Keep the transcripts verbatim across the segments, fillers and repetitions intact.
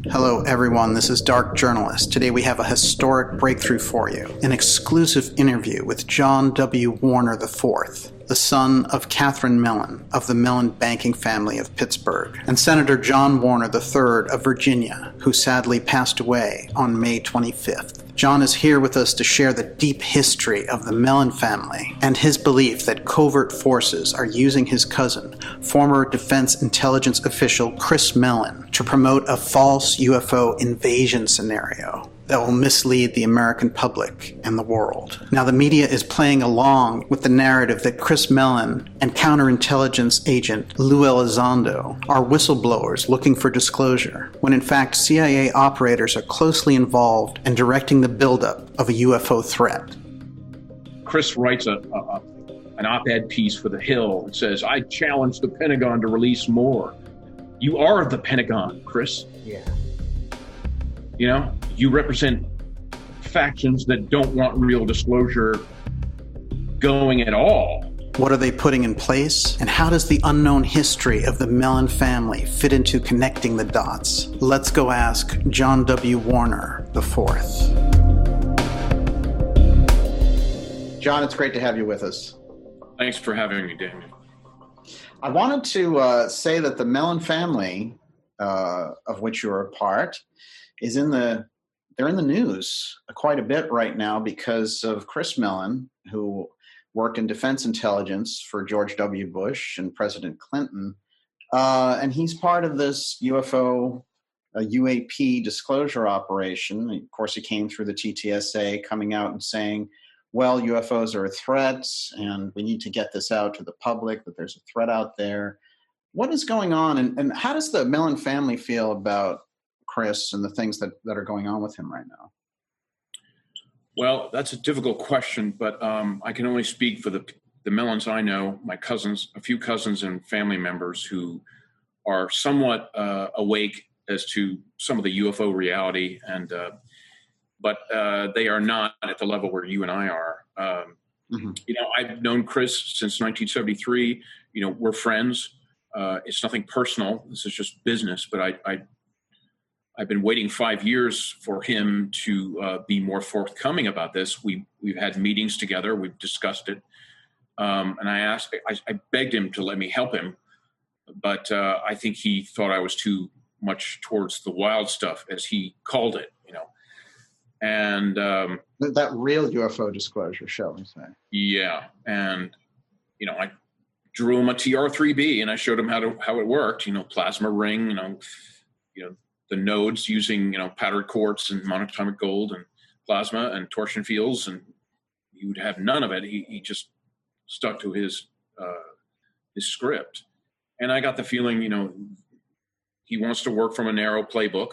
Hello everyone, this is Dark Journalist. Today we have a historic breakthrough for you, an exclusive interview with John W. Warner the fourth, the son of Catherine Mellon of the Mellon banking family of Pittsburgh, and Senator John Warner the third of Virginia, who sadly passed away on May twenty-fifth. John is here with us to share the deep history of the Mellon family and his belief that covert forces are using his cousin, former Defense Intelligence official Chris Mellon, to promote a false U F O invasion scenario that will mislead the American public and the world. Now, the media is playing along with the narrative that Chris Mellon and counterintelligence agent Lou Elizondo are whistleblowers looking for disclosure, when in fact C I A operators are closely involved in directing the buildup of a U F O threat. Chris writes a, a, an op-ed piece for The Hill that says, "I challenge the Pentagon to release more." You are the Pentagon, Chris. Yeah. You know, you represent factions that don't want real disclosure going at all. What are they putting in place? And how does the unknown history of the Mellon family fit into connecting the dots? Let's go ask John W. Warner the fourth. John, it's great to have you with us. Thanks for having me, Damien. I wanted to uh, say that the Mellon family, uh, of which you're a part, is in the they're in the news quite a bit right now because of Chris Mellon, who worked in defense intelligence for George W. Bush and President Clinton, uh, and he's part of this U F O uh, U A P disclosure operation. Of course, he came through the T T S A, coming out and saying, well, U F Os are a threat, and we need to get this out to the public, that there's a threat out there. What is going on, and, and how does the Mellon family feel about Chris and the things that, that are going on with him right now? Well, that's a difficult question, but um, I can only speak for the the Mellons I know, my cousins, a few cousins and family members who are somewhat uh, awake as to some of the U F O reality, and uh, but uh, they are not at the level where you and I are. Um, mm-hmm. You know, I've known Chris since nineteen seventy-three. You know, we're friends. Uh, it's nothing personal. This is just business. But I, I, I've been waiting five years for him to uh, be more forthcoming about this. We we've had meetings together. We've discussed it, um, and I asked, I, I begged him to let me help him, but uh, I think he thought I was too much towards the wild stuff, as he called it. You know. And um, that real U F O disclosure, shall we say? Yeah, and you know, I drew him a T R three B, and I showed him how to how it worked. You know, plasma ring. You know, you know the nodes using you know powdered quartz and monatomic gold and plasma and torsion fields, and he would have none of it. He he just stuck to his uh, his script, and I got the feeling, you know, he wants to work from a narrow playbook.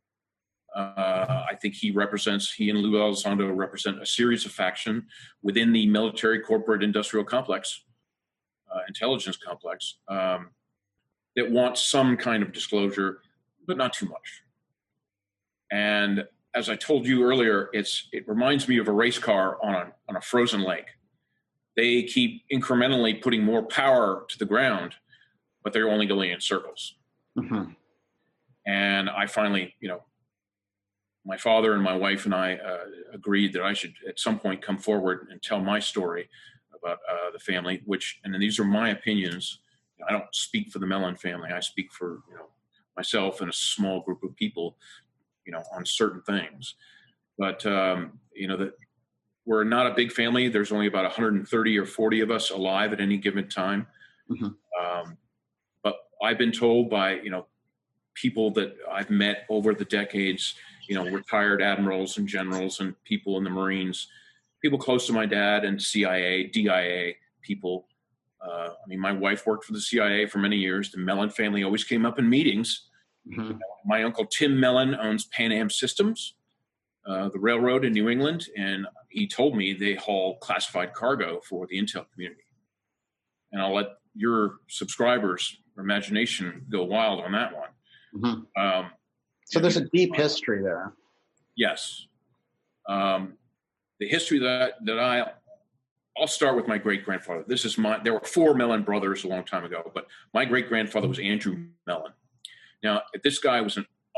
Uh, I think he represents, he and Lou Elizondo represent a series of faction within the military, corporate, industrial complex, uh, intelligence complex, um, that want some kind of disclosure, but not too much. And as I told you earlier, it's it reminds me of a race car on a on a frozen lake. They keep incrementally putting more power to the ground, but they're only going in circles. Mm-hmm. And I finally, you know, my father and my wife and I uh, agreed that I should at some point come forward and tell my story about uh, the family, which, and these are my opinions. I don't speak for the Mellon family. I speak for, you know, myself and a small group of people, you know, on certain things. But, um, you know, that we're not a big family. There's only about one hundred thirty or forty of us alive at any given time. Mm-hmm. Um, but I've been told by, you know, people that I've met over the decades, you know, retired admirals and generals and people in the Marines, people close to my dad, and C I A, D I A people. Uh, I mean, my wife worked for the C I A for many years. The Mellon family always came up in meetings. Mm-hmm. You know, my uncle Tim Mellon owns Pan Am Systems, uh, the railroad in New England, and he told me they haul classified cargo for the intel community. And I'll let your subscribers' imagination go wild on that one. Mm-hmm. Um, so there's a deep history there. Yes. Um, the history that, that I, I'll start with my great-grandfather. This is my, there were four Mellon brothers a long time ago, but my great-grandfather was Andrew Mellon. Now, this guy was an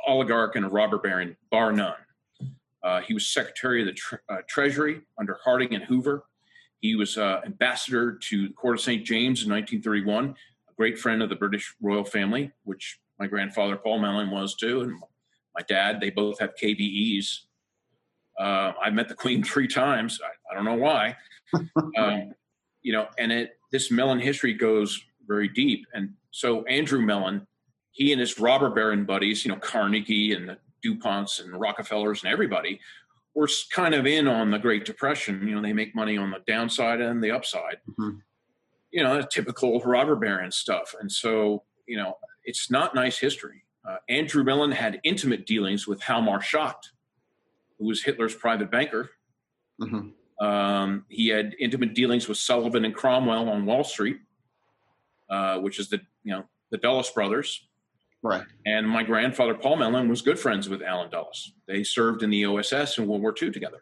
oligarch and a robber baron, bar none. Uh, he was Secretary of the tre- uh, Treasury under Harding and Hoover. He was uh, ambassador to the Court of Saint James in nineteen thirty-one, a great friend of the British royal family, which my grandfather, Paul Mellon, was too, and my dad. They both have K B Es. Uh, I met the Queen three times. I, I don't know why. um, you know, and it this Mellon history goes very deep. And so Andrew Mellon, he and his robber baron buddies, you know, Carnegie and the DuPonts and Rockefellers and everybody, were kind of in on the Great Depression. You know, they make money on the downside and the upside. Mm-hmm. You know, typical robber baron stuff. And so, you know, it's not nice history. Uh, Andrew Mellon had intimate dealings with Hjalmar Schacht, who was Hitler's private banker. Mm-hmm. Um, he had intimate dealings with Sullivan and Cromwell on Wall Street, uh, which is the, you know, the Dulles brothers. Right. And my grandfather, Paul Mellon, was good friends with Allen Dulles. They served in the O S S in World War Two together.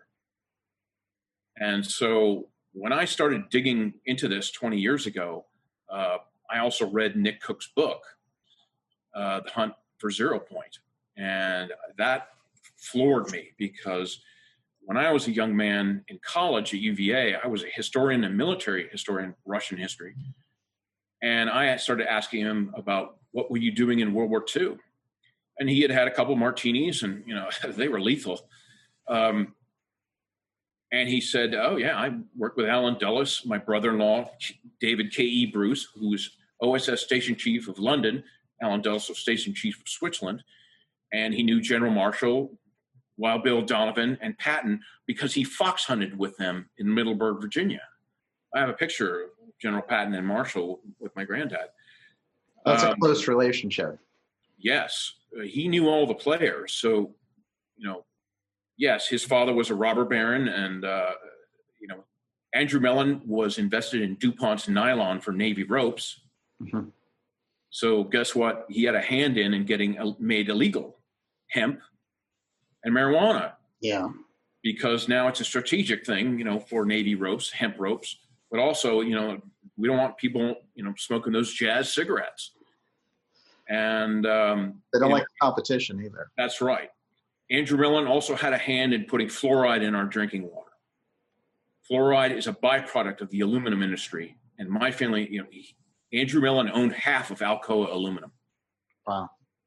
And so when I started digging into this twenty years ago, uh, I also read Nick Cook's book, uh, The Hunt for Zero Point. And that floored me because when I was a young man in college at U V A, I was a historian and military historian, Russian history. And I started asking him about, what were you doing in World War Two? And he had had a couple martinis and, you know, they were lethal. Um, and he said, oh yeah, I worked with Allen Dulles, my brother-in-law, David K E. Bruce, who was O S S Station Chief of London. Allen Dulles was Station Chief of Switzerland. And he knew General Marshall, Wild Bill Donovan, and Patton because he fox hunted with them in Middleburg, Virginia. I have a picture of General Patton and Marshall with my granddad. That's um, a close relationship. Yes. Uh, he knew all the players. So, you know, yes, his father was a robber baron. And, uh, you know, Andrew Mellon was invested in DuPont's nylon for Navy ropes. Mm-hmm. So guess what? He had a hand in in getting uh, made illegal hemp and marijuana. Yeah. Because now it's a strategic thing, you know, for Navy ropes, hemp ropes. But also, you know, we don't want people, you know, smoking those jazz cigarettes. And um, they don't like know, competition either. That's right. Andrew Mellon also had a hand in putting fluoride in our drinking water. Fluoride is a byproduct of the aluminum industry. And my family, you know, he, Andrew Mellon owned half of Alcoa Aluminum. Wow.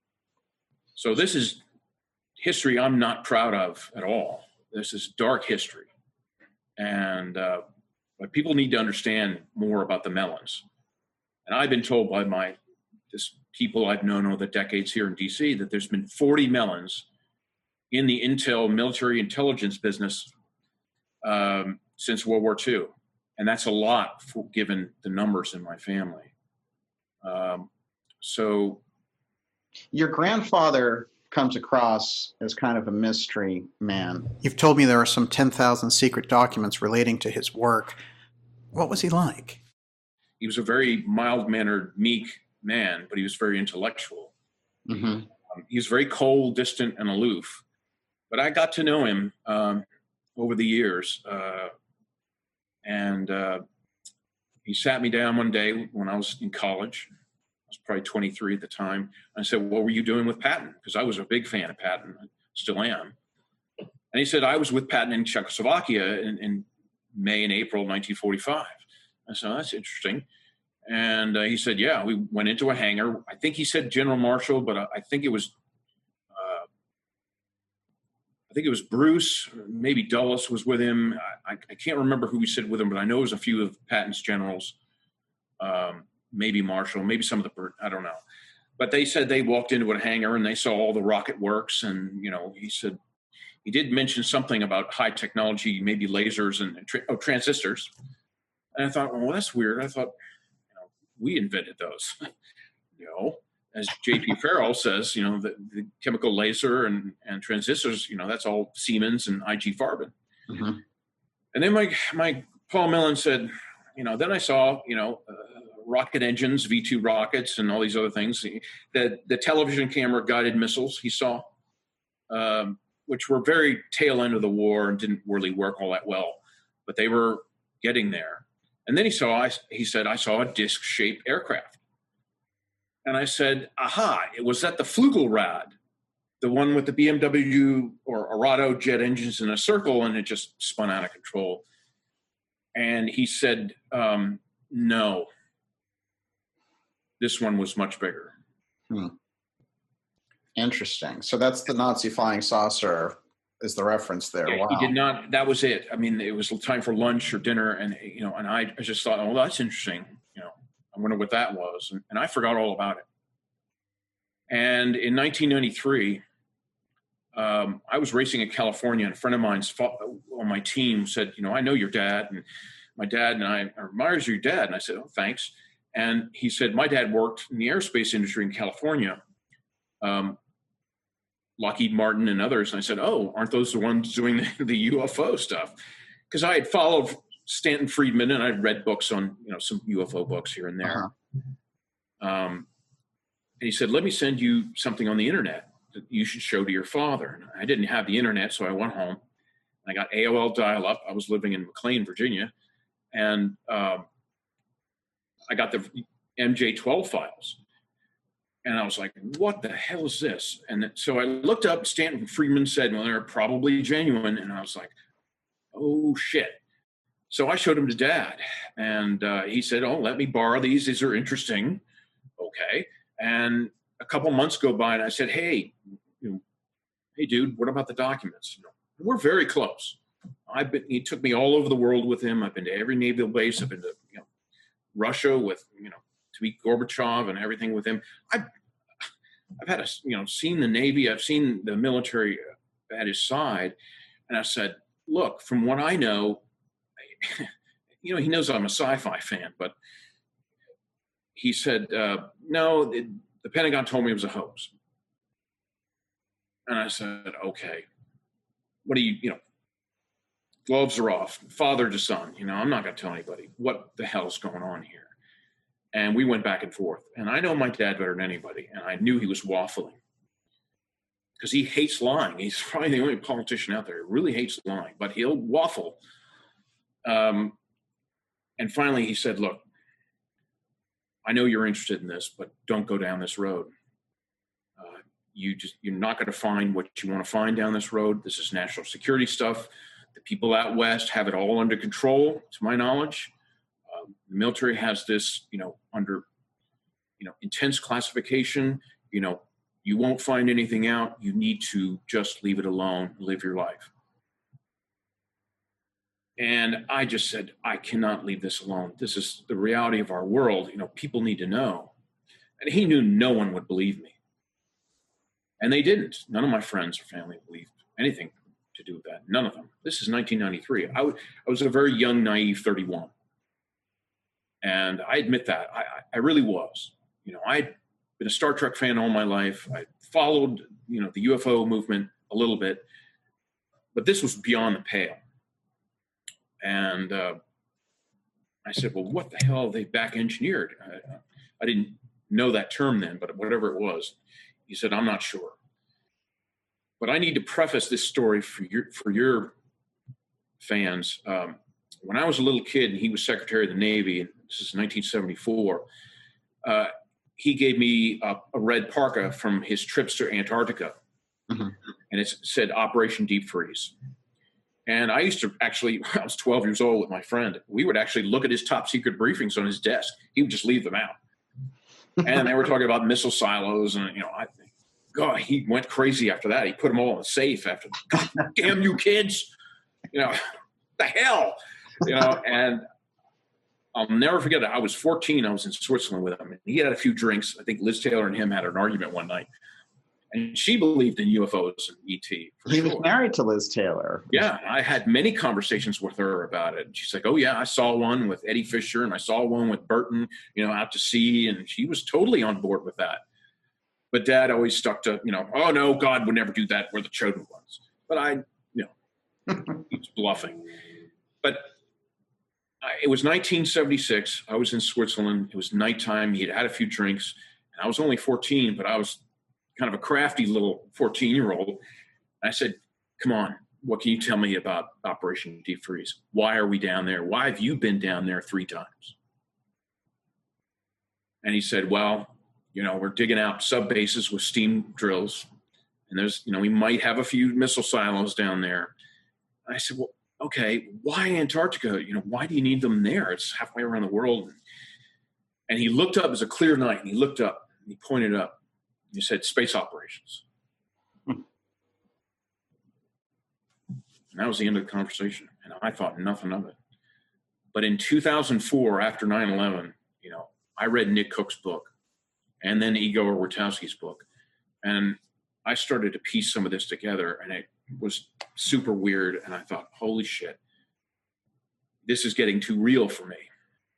So this is history I'm not proud of at all. This is dark history. And uh, but people need to understand more about the Mellons. And I've been told by my this people I've known over the decades here in D C that there's been forty Mellons in the intel military intelligence business um, since World War Two. And that's a lot for, given the numbers in my family. Um, so. Your grandfather comes across as kind of a mystery man. You've told me there are some ten thousand secret documents relating to his work. What was he like? He was a very mild-mannered, meek man, but he was very intellectual. Mm-hmm. Um, he was very cold, distant, and aloof. But I got to know him um, over the years. Uh, and uh, he sat me down one day when I was in college. I was probably twenty-three at the time. I said, what were you doing with Patton? Because I was a big fan of Patton. I still am. And he said, I was with Patton in Czechoslovakia in, in May and April nineteen forty-five. I said, oh, that's interesting. And uh, he said, yeah, we went into a hangar. I think he said General Marshall, but I, I think it was uh, I think it was Bruce, maybe Dulles was with him. I, I can't remember who he said with him, but I know it was a few of Patton's generals. Um, maybe Marshall, maybe some of the, I don't know. But they said they walked into a hangar and they saw all the rocket works. And, you know, he said, he did mention something about high technology, maybe lasers and tra- oh, transistors. And I thought, well, that's weird. I thought, you know, we invented those. You know, as J P Farrell says, you know, the, the chemical laser and, and transistors, you know, that's all Siemens and I G Farben. Mm-hmm. And then my, my Paul Mellon said, you know, then I saw, you know, uh, rocket engines, V two rockets, and all these other things. The, the television camera guided missiles he saw, um, which were very tail end of the war and didn't really work all that well, but they were getting there. And then he saw, I, he said, I saw a disc-shaped aircraft. And I said, aha, it was that the Flugelrad. the one with the B M W or Arado jet engines in a circle, and it just spun out of control. And he said, um, no, this one was much bigger. Hmm. Interesting. So that's the Nazi flying saucer is the reference there. Yeah, wow. He did not, that was it. I mean, it was time for lunch or dinner. And, you know, and I, I just thought, oh, that's interesting. You know, I wonder what that was. And, and I forgot all about it. And in nineteen ninety-three, um, I was racing in California, and a friend of mine's on my team said, you know, I know your dad, and my dad and I admires your dad. And I said, oh, thanks. And he said, my dad worked in the aerospace industry in California, um, Lockheed Martin and others. And I said, oh, aren't those the ones doing the, the U F O stuff? Because I had followed Stanton Friedman, and I'd read books on, you know, some U F O books here and there. Uh-huh. Um, and he said, let me send you something on the internet that you should show to your father. And I didn't have the internet, so I went home. I got A O L dial-up. I was living in McLean, Virginia. And um, I got the M J twelve files. And I was like, what the hell is this? And so I looked up, Stanton Friedman said, well, they're probably genuine. And I was like, oh, shit. So I showed them to Dad. And uh, he said, oh, let me borrow these. These are interesting. Okay. And a couple months go by, and I said, hey, you know, hey, dude, what about the documents? You know, we're very close. I've been, he took me all over the world with him. I've been to every naval base. I've been to, you know, Russia with, you know, to meet Gorbachev and everything with him. I've, I've had, a, you know, seen the Navy. I've seen the military at his side. And I said, look, from what I know, you know, he knows I'm a sci-fi fan, but he said, uh, no, it, the Pentagon told me it was a hoax. And I said, okay, what do you, you know, gloves are off, father to son, you know, I'm not going to tell anybody what the hell's going on here. And we went back and forth. And I know my dad better than anybody. And I knew he was waffling because he hates lying. He's probably the only politician out there who really hates lying, but he'll waffle. Um, and finally he said, look, I know you're interested in this, but don't go down this road. Uh, you just, you're not going to find what you want to find down this road. This is national security stuff. The people out West have it all under control, to my knowledge. Um, the military has this, you know, under, you know, intense classification. You know, you won't find anything out. You need to just leave it alone, live your life. And I just said, I cannot leave this alone. This is the reality of our world. You know, people need to know. And he knew no one would believe me. And they didn't. None of my friends or family believed anything to do with that. None of them. This is nineteen ninety-three. I, w- I was a very young, naive thirty-one. And I admit that. I, I really was. You know, I'd been a Star Trek fan all my life. I followed, you know, the U F O movement a little bit. But this was beyond the pale. And uh, I said, well, what the hell have they back engineered? I, I didn't know that term then, but whatever it was. He said, I'm not sure. But I need to preface this story for your, for your fans. Um, when I was a little kid and he was Secretary of the Navy, and this is nineteen seventy-four, uh, he gave me a, a red parka from his trips to Antarctica. Mm-hmm. And it said Operation Deep Freeze. And I used to actually, when I was twelve years old with my friend, we would actually look at his top secret briefings on his desk. He would just leave them out. And they were talking about missile silos. And, you know, I think, God, he went crazy after that. He put them all in the safe after, God damn you kids. You know, the hell, you know, and I'll never forget it. I was fourteen. I was in Switzerland with him. And he had a few drinks. I think Liz Taylor and him had an argument one night. And she believed in U F Os and E T. He sure. was married to Liz Taylor. Yeah, I had many conversations with her about it. She's like, oh, yeah, I saw one with Eddie Fisher, and I saw one with Burton, you know, out to sea. And she was totally on board with that. But Dad always stuck to, you know, oh, no, God would never do that. We're the chosen ones. But I, you know, he was bluffing. But I, it was nineteen seventy-six. I was in Switzerland. It was nighttime. He had had a few drinks. And I was only fourteen, but I was kind of a crafty little fourteen-year-old. I said, come on, what can you tell me about Operation Deep Freeze? Why are we down there? Why have you been down there three times? And he said, well, you know, we're digging out sub bases with steam drills And there's, you know, we might have a few missile silos down there. I said, well, okay, why Antarctica? You know, why do you need them there? It's halfway around the world. And he looked up, it was a clear night, and he looked up, and he pointed up, and he said, space operations. Hmm. And that was the end of the conversation. And I thought nothing of it. But in two thousand four, after nine eleven, you know, I read Nick Cook's book and then Igor Wiertowski's book. And I started to piece some of this together, and it was super weird. And I thought, holy shit, this is getting too real for me.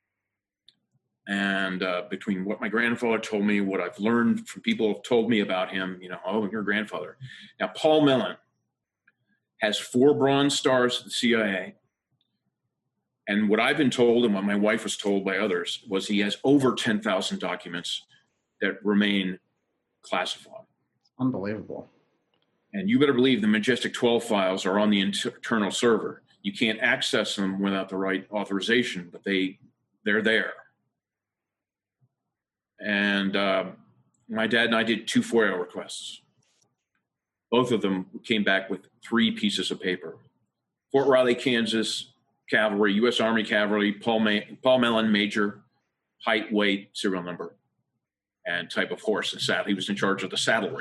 And uh, between what my grandfather told me, what I've learned from people who have told me about him, you know, oh, your grandfather. Now, Paul Mellon has four Bronze Stars at the C I A. And what I've been told and what my wife was told by others was he has over ten thousand documents that remain classified. Unbelievable. And you better believe the Majestic twelve files are on the internal server. You can't access them without the right authorization, but they, they're there. And uh, my dad and I did two FOIA requests. Both of them came back with three pieces of paper. Fort Riley, Kansas, Cavalry, U S Army Cavalry, Paul, May, Paul Mellon, Major, height, weight, serial number, and type of horse and saddle. He was in charge of the saddlery.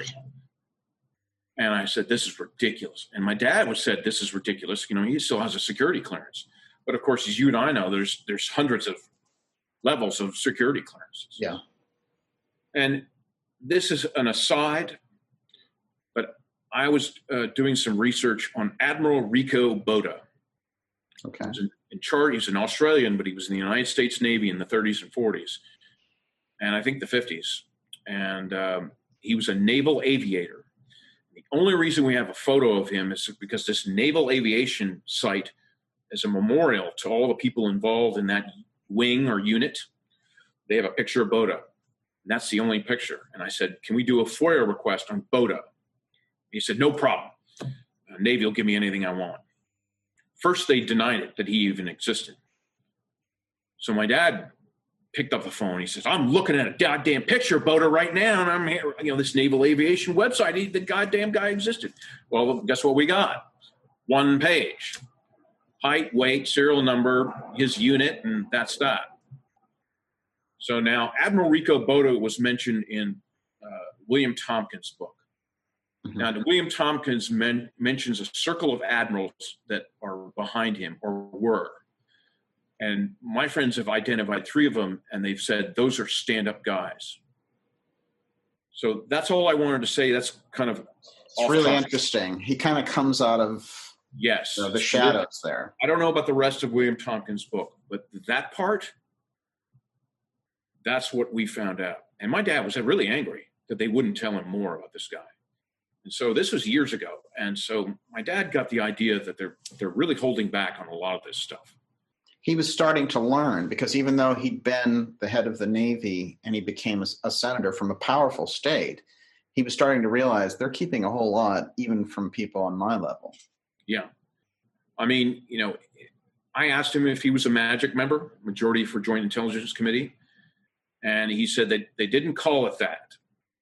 And I said, this is ridiculous. And my dad was said, this is ridiculous. You know, he still has a security clearance. But of course, as you and I know, there's there's hundreds of levels of security clearances. Yeah. And this is an aside, but I was uh, doing some research on Admiral Rico Boda. Okay. He was in, in charge. He's an Australian, but he was in the United States Navy in the thirties and forties, and I think the fifties. And um, he was a naval aviator. The only reason we have a photo of him is because this naval aviation site is a memorial to all the people involved in that wing or unit. They have a picture of Boda, and that's the only picture. And I said, can we do a FOIA request on Boda? He said, no problem. Uh, Navy will give me anything I want. First, they denied it, that he even existed. So my dad picked up the phone. He says, I'm looking at a goddamn picture of Boda right now, and I'm here, you know, this naval aviation website. He, the goddamn guy existed. Well, guess what we got? One page. Height, weight, serial number, his unit, and that's that. So now Admiral Rico Boda was mentioned in uh, William Tompkins' book. Mm-hmm. Now, William Tompkins men- mentions a circle of admirals that are behind him or were. And my friends have identified three of them, and they've said those are stand-up guys. So that's all I wanted to say. That's kind of it's really topic. Interesting. He kind of comes out of yes you know, the shadows there. I don't know about the rest of William Tompkins' book, but that part, that's what we found out. And my dad was really angry that they wouldn't tell him more about this guy. And so this was years ago. And so my dad got the idea that they're they're really holding back on a lot of this stuff. He was starting to learn because even though he'd been the head of the Navy and he became a, a senator from a powerful state, he was starting to realize they're keeping a whole lot, even from people on my level. Yeah. I mean, you know, I asked him if he was a MAGIC member, Majority for Joint Intelligence Committee, and he said that they didn't call it that,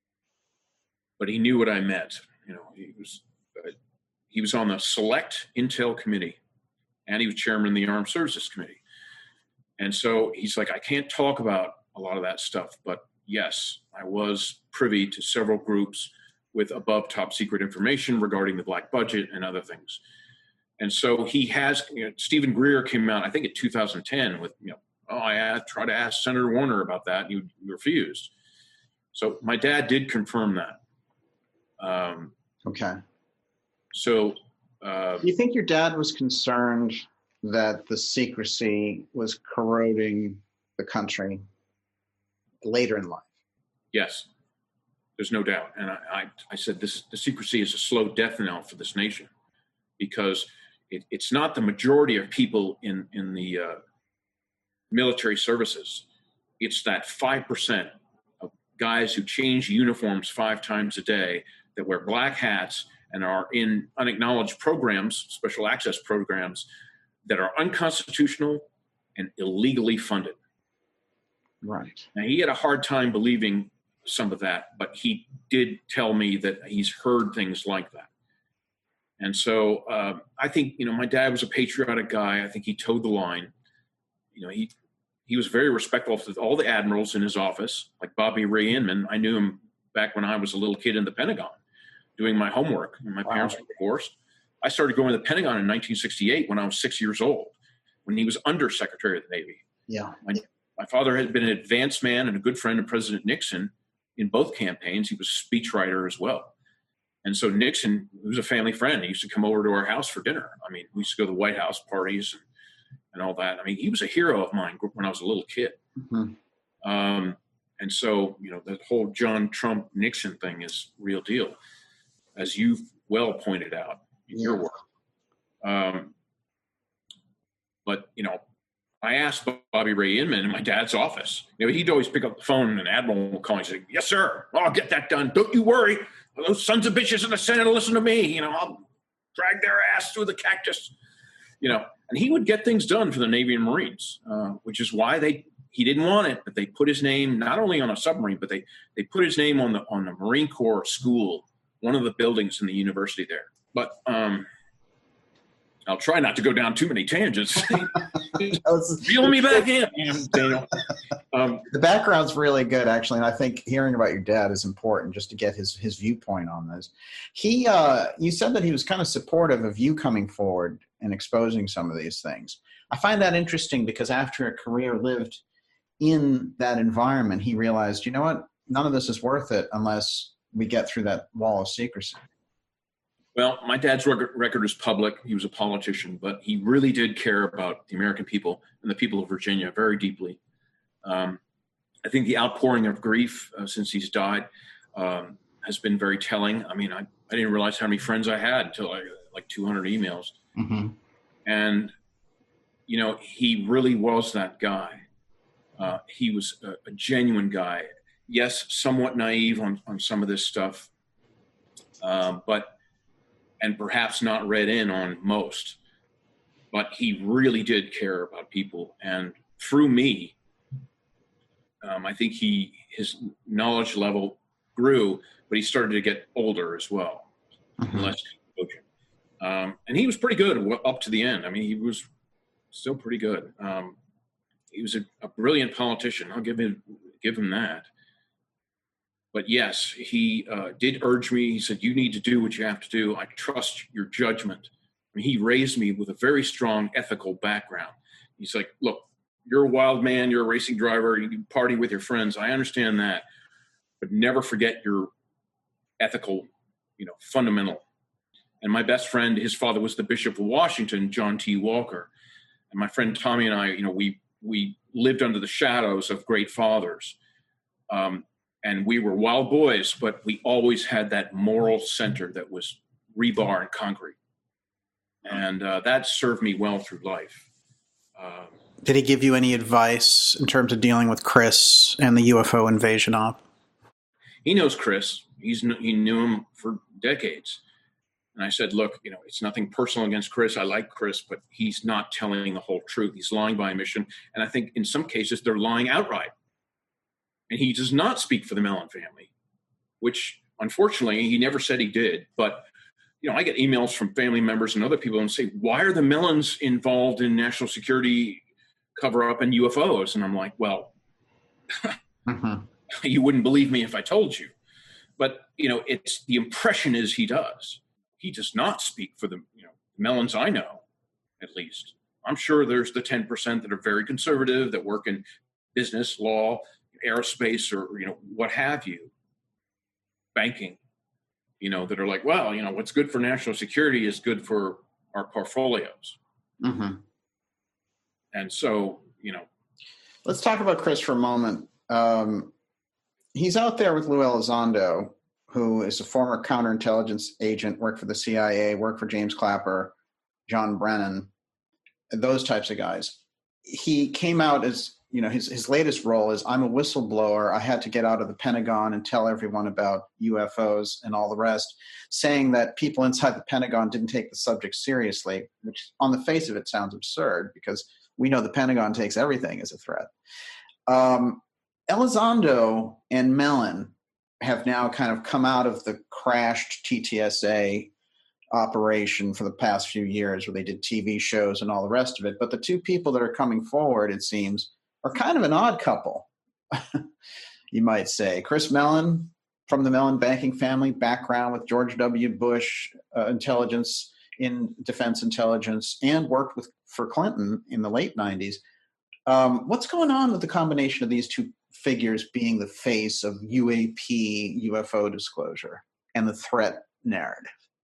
but he knew what I meant. You know, he was uh, he was on the Select Intel Committee, and he was chairman of the Armed Services Committee. And so he's like, I can't talk about a lot of that stuff, but yes, I was privy to several groups with above top secret information regarding the black budget and other things. And so he has, you know, Stephen Greer came out, I think in two thousand ten with, you know, oh, I tried to ask Senator Warner about that, and you refused. So my dad did confirm that. Um, okay. So, uh, do you think your dad was concerned that the secrecy was corroding the country later in life? Yes, there's no doubt. And I, I, I said this: the secrecy is a slow death knell for this nation, because it, it's not the majority of people in in the uh, military services. It's that five percent of guys who change uniforms five times a day, that wear black hats and are in unacknowledged programs, special access programs, that are unconstitutional and illegally funded. Right. Now, he had a hard time believing some of that, but he did tell me that he's heard things like that. And so uh, I think, you know, my dad was a patriotic guy. I think he towed the line. You know, he he was very respectful of all the admirals in his office, like Bobby Ray Inman. I knew him back when I was a little kid in the Pentagon doing my homework. And my wow. parents were divorced. I started going to the Pentagon in nineteen sixty-eight when I was six years old, when he was under Secretary of the Navy. Yeah. My, my father had been an advanced man and a good friend of President Nixon in both campaigns. He was a speechwriter as well. And so Nixon, who was a family friend, he used to come over to our house for dinner. I mean, we used to go to the White House parties and, and all that. I mean, he was a hero of mine when I was a little kid. Mm-hmm. Um, and so, you know, the whole John Trump Nixon thing is real deal, as you've well pointed out in yeah. your work. Um, but, you know, I asked Bobby Ray Inman in my dad's office. You know, he'd always pick up the phone and an admiral would call and say, "Yes, sir. I'll get that done. Don't you worry. Those sons of bitches in the Senate will listen to me. You know, I'll drag their ass through the cactus." You know, and he would get things done for the Navy and Marines, uh, which is why they he didn't want it, but they put his name not only on a submarine, but they they put his name on the on the Marine Corps school, one of the buildings in the university there. But um, I'll try not to go down too many tangents. Reel me back in, Daniel. Um, the background's really good, actually, and I think hearing about your dad is important just to get his his viewpoint on this. He, uh, you said that he was kind of supportive of you coming forward and exposing some of these things. I find that interesting because after a career lived in that environment, he realized, you know what, none of this is worth it unless we get through that wall of secrecy. Well, my dad's record is public. He was a politician, but he really did care about the American people and the people of Virginia very deeply. Um, I think the outpouring of grief uh, since he's died um, has been very telling. I mean, I, I didn't realize how many friends I had until I like two hundred emails. Mm-hmm. And, you know, he really was that guy. Uh, he was a, a genuine guy. Yes, somewhat naive on, on some of this stuff, um, but and perhaps not read in on most, but he really did care about people. And through me, um, I think he his knowledge level grew, but he started to get older as well, mm-hmm. less cogent. Um, and he was pretty good up to the end. I mean, he was still pretty good. Um, he was a, a brilliant politician. I'll give him give him that. But yes, he uh, did urge me. He said, "You need to do what you have to do. I trust your judgment." I mean, he raised me with a very strong ethical background. He's like, "Look, you're a wild man. You're a racing driver. You can party with your friends. I understand that. But never forget your ethical, you know, fundamental." And my best friend, his father was the Bishop of Washington, John T. Walker. And my friend Tommy and I, you know, we we lived under the shadows of great fathers. Um, And we were wild boys, but we always had that moral center that was rebar and concrete. And uh, that served me well through life. Um, Did he give you any advice in terms of dealing with Chris and the U F O invasion op? He knows Chris. He's He knew him for decades. And I said, look, you know, it's nothing personal against Chris. I like Chris, but he's not telling the whole truth. He's lying by omission. And I think in some cases they're lying outright. And he does not speak for the Mellon family, which unfortunately he never said he did. But, you know, I get emails from family members and other people and say, why are the Mellons involved in national security cover up and U F Os? And I'm like, well, mm-hmm. you wouldn't believe me if I told you. But, you know, it's the impression is he does. He does not speak for the, you know, Mellons I know, at least. I'm sure there's the ten percent that are very conservative, that work in business, law, aerospace, or, you know, what have you, banking, you know, that are like, well, you know, what's good for national security is good for our portfolios. Mm-hmm. And so, you know. Let's talk about Chris for a moment. Um, he's out there with Lou Elizondo, who is a former counterintelligence agent, worked for the C I A, worked for James Clapper, John Brennan, those types of guys. He came out as, you know, his, his latest role is, I'm a whistleblower. I had to get out of the Pentagon and tell everyone about U F Os and all the rest, saying that people inside the Pentagon didn't take the subject seriously, which on the face of it sounds absurd because we know the Pentagon takes everything as a threat. Um, Elizondo and Mellon have now kind of come out of the crashed T T S A operation for the past few years, where they did T V shows and all the rest of it. But the two people that are coming forward, it seems, are kind of an odd couple, you might say. Chris Mellon, from the Mellon banking family, background with George W. Bush uh, intelligence in defense intelligence, and worked with for Clinton in the late nineties. Um, what's going on with the combination of these two figures being the face of U A P U F O disclosure and the threat narrative?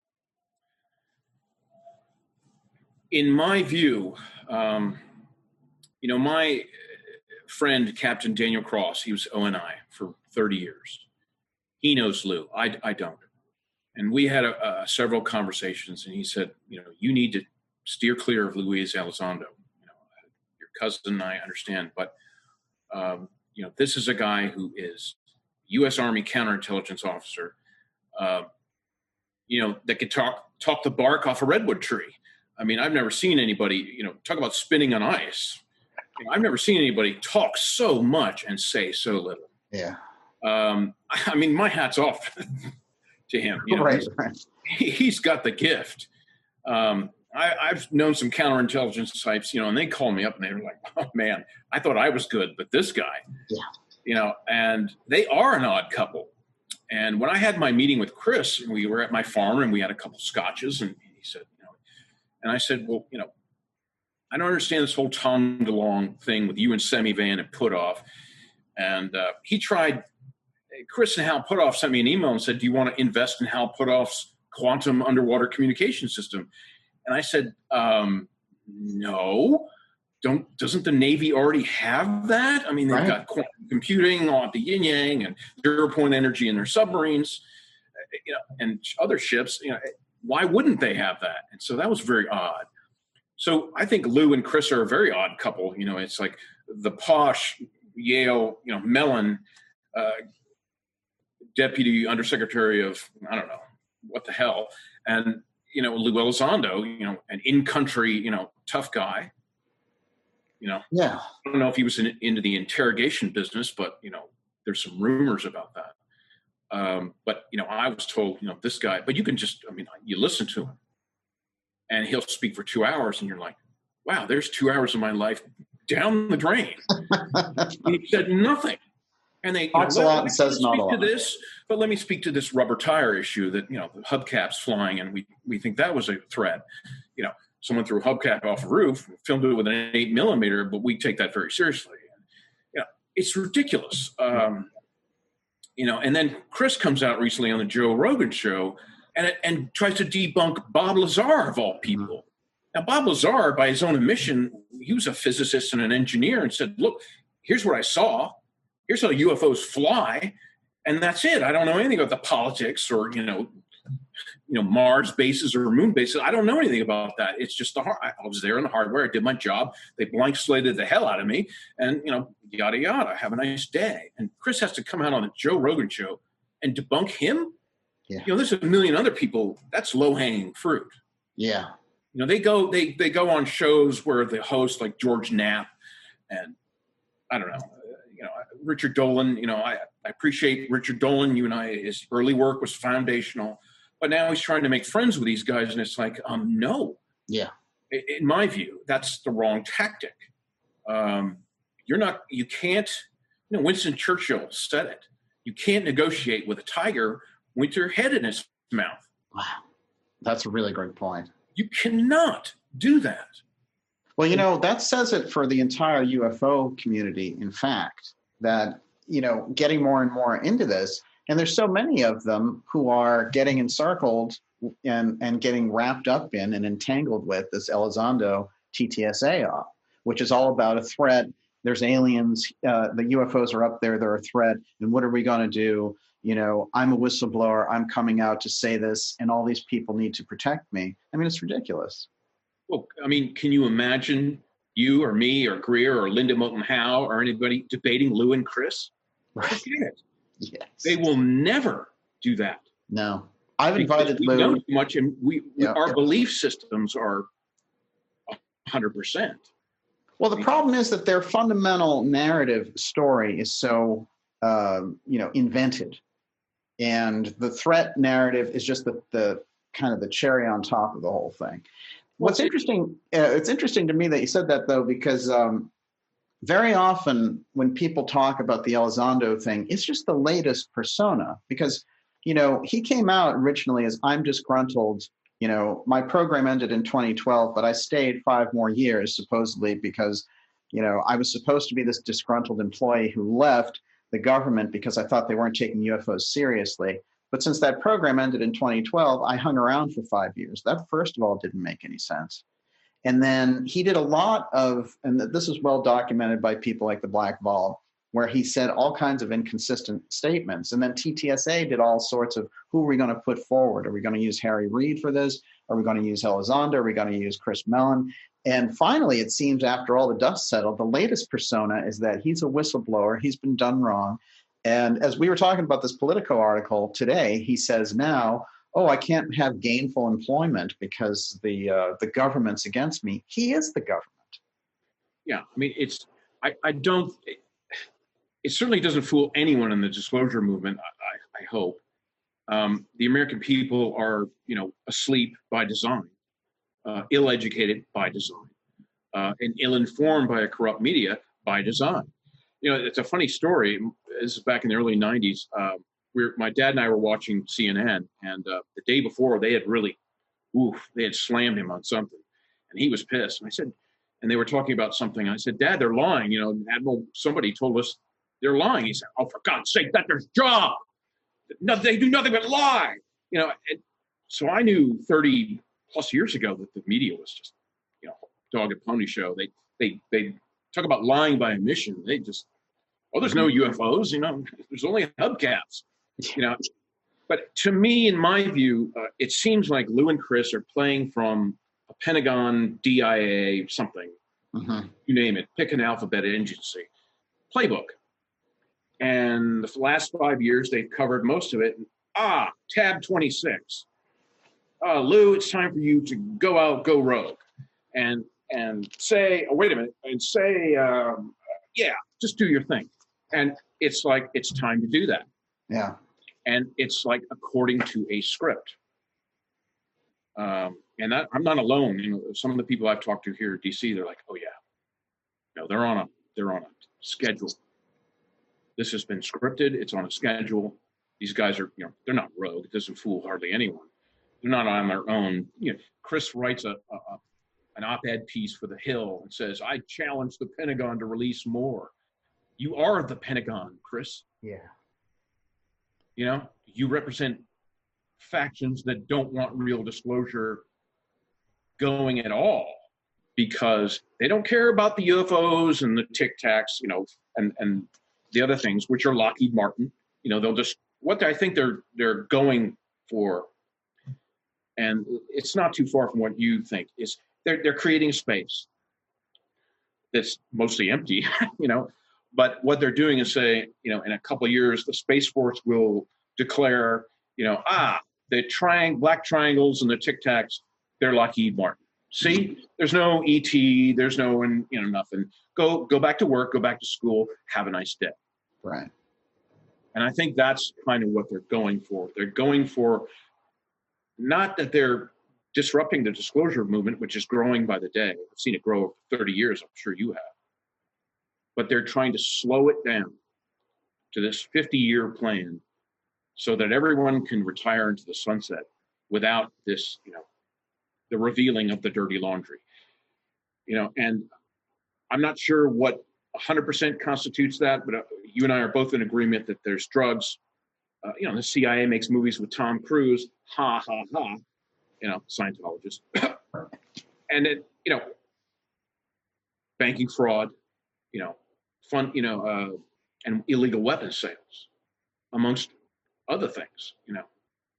In my view, um, you know, my friend, Captain Daniel Cross, he was O N I for thirty years. He knows Lou. I, I don't. And we had a, a, several conversations, and he said, you know, you need to steer clear of Luis Elizondo. You know, your cousin, I understand, but um, you know, this is a guy who is U S Army counterintelligence officer. Uh, you know, that could talk talk the bark off a redwood tree. I mean, I've never seen anybody, you know, talk about spinning on ice. You know, I've never seen anybody talk so much and say so little. Yeah. Um, I mean, my hat's off to him. You know, right, he's, right. he's got the gift. Um, I, I've known some counterintelligence types, you know, and they call me up and they're like, oh, man, I thought I was good, but this guy, yeah. you know, and they are an odd couple. And when I had my meeting with Chris, we were at my farm and we had a couple scotches, and he said, you know, and I said, well, you know, I don't understand this whole Tom DeLonge thing with you and Semi Van and Putoff. And uh, he tried, Chris and Hal Putoff sent me an email and said, do you want to invest in Hal Putoff's quantum underwater communication system? And I said, um, no, don't, doesn't the Navy already have that? I mean, they've right. got quantum computing on the yin yang and zero point energy in their submarines, you know, and other ships, you know, why wouldn't they have that? And so that was very odd. So I think Lou and Chris are a very odd couple. You know, it's like the posh Yale, you know, Mellon, uh, deputy undersecretary of, I don't know, what the hell. And, you know, Lou Elizondo, you know, an in-country, you know, tough guy. You know, yeah. I don't know if he was in, into the interrogation business, but, you know, there's some rumors about that. Um, but, you know, I was told, you know, this guy, but you can just, I mean, you listen to him and he'll speak for two hours and you're like, wow, there's two hours of my life down the drain. He said nothing. And they, you talks know, a let, lot let and says not a speak lot. to this, but let me speak to this rubber tire issue that, you know, the hubcaps flying and we, we think that was a threat. You know, someone threw a hubcap off a roof, filmed it with an eight millimeter, but we take that very seriously. You know, it's ridiculous. Um, you know, and then Chris comes out recently on the Joe Rogan show and and tries to debunk Bob Lazar of all people. Now, Bob Lazar, by his own admission, he was a physicist and an engineer and said, look, here's what I saw. Here's how U F Os fly. And that's it. I don't know anything about the politics or, you know, you know, Mars bases or moon bases. I don't know anything about that. It's just the hard. I was there in the hardware. I did my job. They blank slated the hell out of me, and you know, yada yada. Have a nice day. And Chris has to come out on the Joe Rogan show and debunk him. Yeah. You know, there's a million other people. That's low hanging fruit. Yeah. You know, they go they they go on shows where the host like George Knapp and I don't know, you know, Richard Dolan. You know, I, I appreciate Richard Dolan. You and I, his early work was foundational. But now he's trying to make friends with these guys, and it's like, um, no. Yeah. In my view, that's the wrong tactic. Um, you're not, you can't, you know, Winston Churchill said it. You can't negotiate with a tiger with your head in its mouth. Wow. That's a really great point. You cannot do that. Well, you know, that says it for the entire U F O community, in fact, that, you know, getting more and more into this, and there's so many of them who are getting encircled and, and getting wrapped up in and entangled with this Elizondo T T S A op, which is all about a threat. There's aliens. Uh, the U F Os are up there. They're a threat. And what are we going to do? You know, I'm a whistleblower. I'm coming out to say this, and all these people need to protect me. I mean, it's ridiculous. Well, I mean, can you imagine you or me or Greer or Linda Moulton Howe or anybody debating Lou and Chris? Forget it. Yes. They will never do that. No. I've Because invited we Lou. know too much, and we Yeah, our yeah. belief systems are one hundred percent. Well, the problem is that their fundamental narrative story is so, uh, you know, invented And the threat narrative is just the, the kind of the cherry on top of the whole thing. What's interesting, uh, it's interesting to me that you said that, though, because um, very often when people talk about the Elizondo thing, it's just the latest persona. Because, you know, he came out originally as I'm disgruntled. You know, my program ended in twenty twelve, but I stayed five more years, supposedly, because, you know, I was supposed to be this disgruntled employee who left the government because I thought they weren't taking U F Os seriously. But since that program ended in twenty twelve, I hung around for five years. That, first of all, didn't make any sense. And then he did a lot of, and this is well documented by people like the Black Vault, where he said all kinds of inconsistent statements. And then T T S A did all sorts of, who are we going to put forward? Are we going to use Harry Reid for this? Are we going to use Elizondo? Are we going to use Chris Mellon? And finally, it seems after all the dust settled, the latest persona is that he's a whistleblower. He's been done wrong. And as we were talking about this Politico article today, he says now, oh, I can't have gainful employment because the uh, the government's against me. He is the government. Yeah, I mean, it's, I, I don't, it, it certainly doesn't fool anyone in the disclosure movement, I, I, I hope. Um, the American people are, you know, asleep by design, uh, ill-educated by design, uh, and ill-informed by a corrupt media by design. You know, it's a funny story. This is back in the early nineties. Uh, we're, my dad and I were watching C N N, and uh, the day before they had really, oof, they had slammed him on something, and he was pissed. And I said, and they were talking about something. I said, Dad, they're lying. You know, Admiral, somebody told us they're lying. He said, oh, for God's sake, that's their job. No, they do nothing but lie. You know, and so I knew thirty plus years ago that the media was just, you know, dog and pony show. They they they talk about lying by omission. They just, oh, there's no U F Os. You know, there's only hubcaps. You know, but to me, in my view, uh, it seems like Lou and Chris are playing from a Pentagon, D I A, something, Mm-hmm. you name it, pick an alphabet agency playbook. And the last five years, they've covered most of it. Ah, tab twenty-six. Uh, Lou, it's time for you to go out, go rogue, and and say, oh, wait a minute, and say, um, yeah, just do your thing. And it's like, it's time to do that. Yeah. And it's like according to a script. Um, and that, I'm not alone. You know, some of the people I've talked to here in D C, they're like, oh yeah, no, they're on a they're on a schedule. This has been scripted. It's on a schedule. These guys are, you know, they're not rogue. It doesn't fool hardly anyone. They're not on their own. You know, Chris writes a, a, a an op-ed piece for The Hill and says, I challenge the Pentagon to release more. You are the Pentagon, Chris. Yeah. You know, you represent factions that don't want real disclosure going at all because they don't care about the U F Os and the Tic Tacs, you know, and, and the other things, which are Lockheed Martin. You know, they'll just, what I think they're they're going for, and it's not too far from what you think, is they're they're creating a space that's mostly empty, you know, but what they're doing is saying, you know, in a couple of years, the Space Force will declare, you know, ah, the triang- black triangles and the Tic Tacs, they're Lockheed Martin. See, there's no E T, there's no, you know, nothing. Go go back to work, go back to school, have a nice day. Right. And I think that's kind of what they're going for. They're going for, not that they're disrupting the disclosure movement, which is growing by the day. I've seen it grow over thirty years, I'm sure you have. But they're trying to slow it down to this fifty-year plan so that everyone can retire into the sunset without this, you know, the revealing of the dirty laundry. You know, and I'm not sure what one hundred percent constitutes that, but uh, you and I are both in agreement that there's drugs. Uh, you know, the C I A makes movies with Tom Cruise, ha, ha, ha, you know, Scientologist. And it, you know, banking fraud, you know, fun, you know, uh, and illegal weapons sales, amongst other things, you know.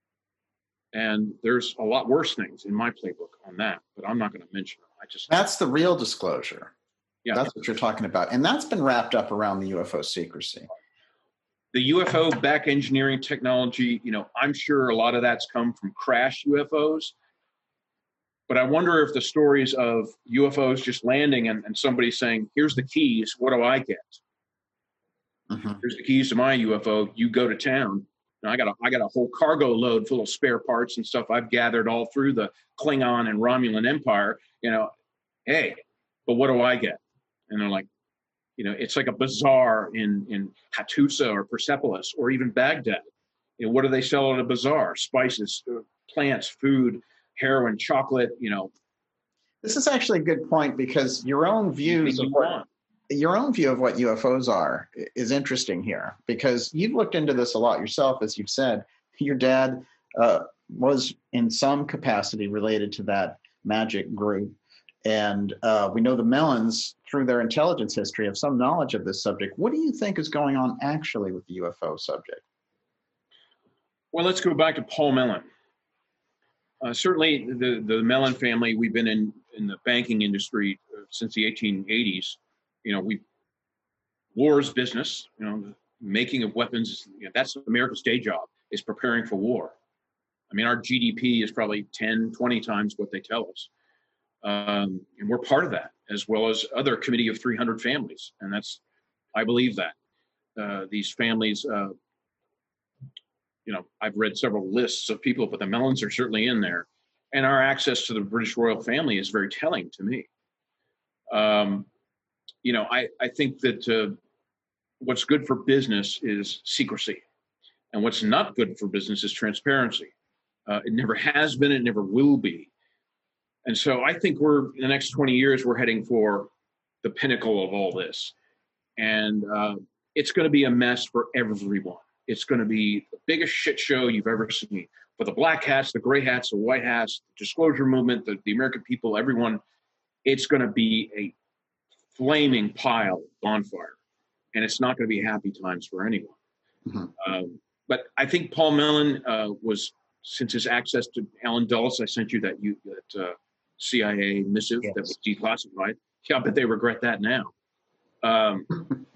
And there's a lot worse things in my playbook on that, but I'm not going to mention them. I just That's the real disclosure. Yeah. That's what you're talking about. And that's been wrapped up around the U F O secrecy. The U F O back engineering technology, you know, I'm sure a lot of that's come from crash U F Os. But I wonder if the stories of U F Os just landing and, and somebody saying, here's the keys, what do I get? Mm-hmm. Here's the keys to my U F O, you go to town. You know, I got a I got a whole cargo load full of spare parts and stuff I've gathered all through the Klingon and Romulan Empire. You know, hey, but what do I get? And they're like, you know, it's like a bazaar in in Hattusa or Persepolis or even Baghdad. You know, what do they sell at a bazaar? Spices, plants, food, heroin, chocolate. You know, this is actually a good point because your own views of what, your own view of what U F Os are is interesting here because you've looked into this a lot yourself, as you've said. Your dad uh, was in some capacity related to that magic group. And uh, we know the Mellons, through their intelligence history, have some knowledge of this subject. What do you think is going on actually with the U F O subject? Well, let's go back to Paul Mellon. Uh, certainly, the, the Mellon family, we've been in, in the banking industry since the eighteen eighties. You know, we war's business, you know, the making of weapons, you know, that's America's day job, is preparing for war. I mean, our G D P is probably ten, twenty times what they tell us. Um, and we're part of that, as well as other committee of three hundred families. And that's, I believe that. Uh, these families, uh, you know, I've read several lists of people, but the Mellons are certainly in there. And our access to the British royal family is very telling to me. Um, you know, I, I think that uh, what's good for business is secrecy. And what's not good for business is transparency. Uh, it never has been, it never will be. And so I think we're, in the next twenty years, we're heading for the pinnacle of all this. And uh, it's going to be a mess for everyone. It's going to be the biggest shit show you've ever seen. For the black hats, the gray hats, the white hats, the disclosure movement, the, the American people, everyone, it's going to be a flaming pile bonfire. And it's not going to be happy times for anyone. Mm-hmm. Um, but I think Paul Mellon uh, was, since his access to Alan Dulles, I sent you that, you, that uh, C I A missive yes. that was declassified. Yeah, I bet they regret that now. Um,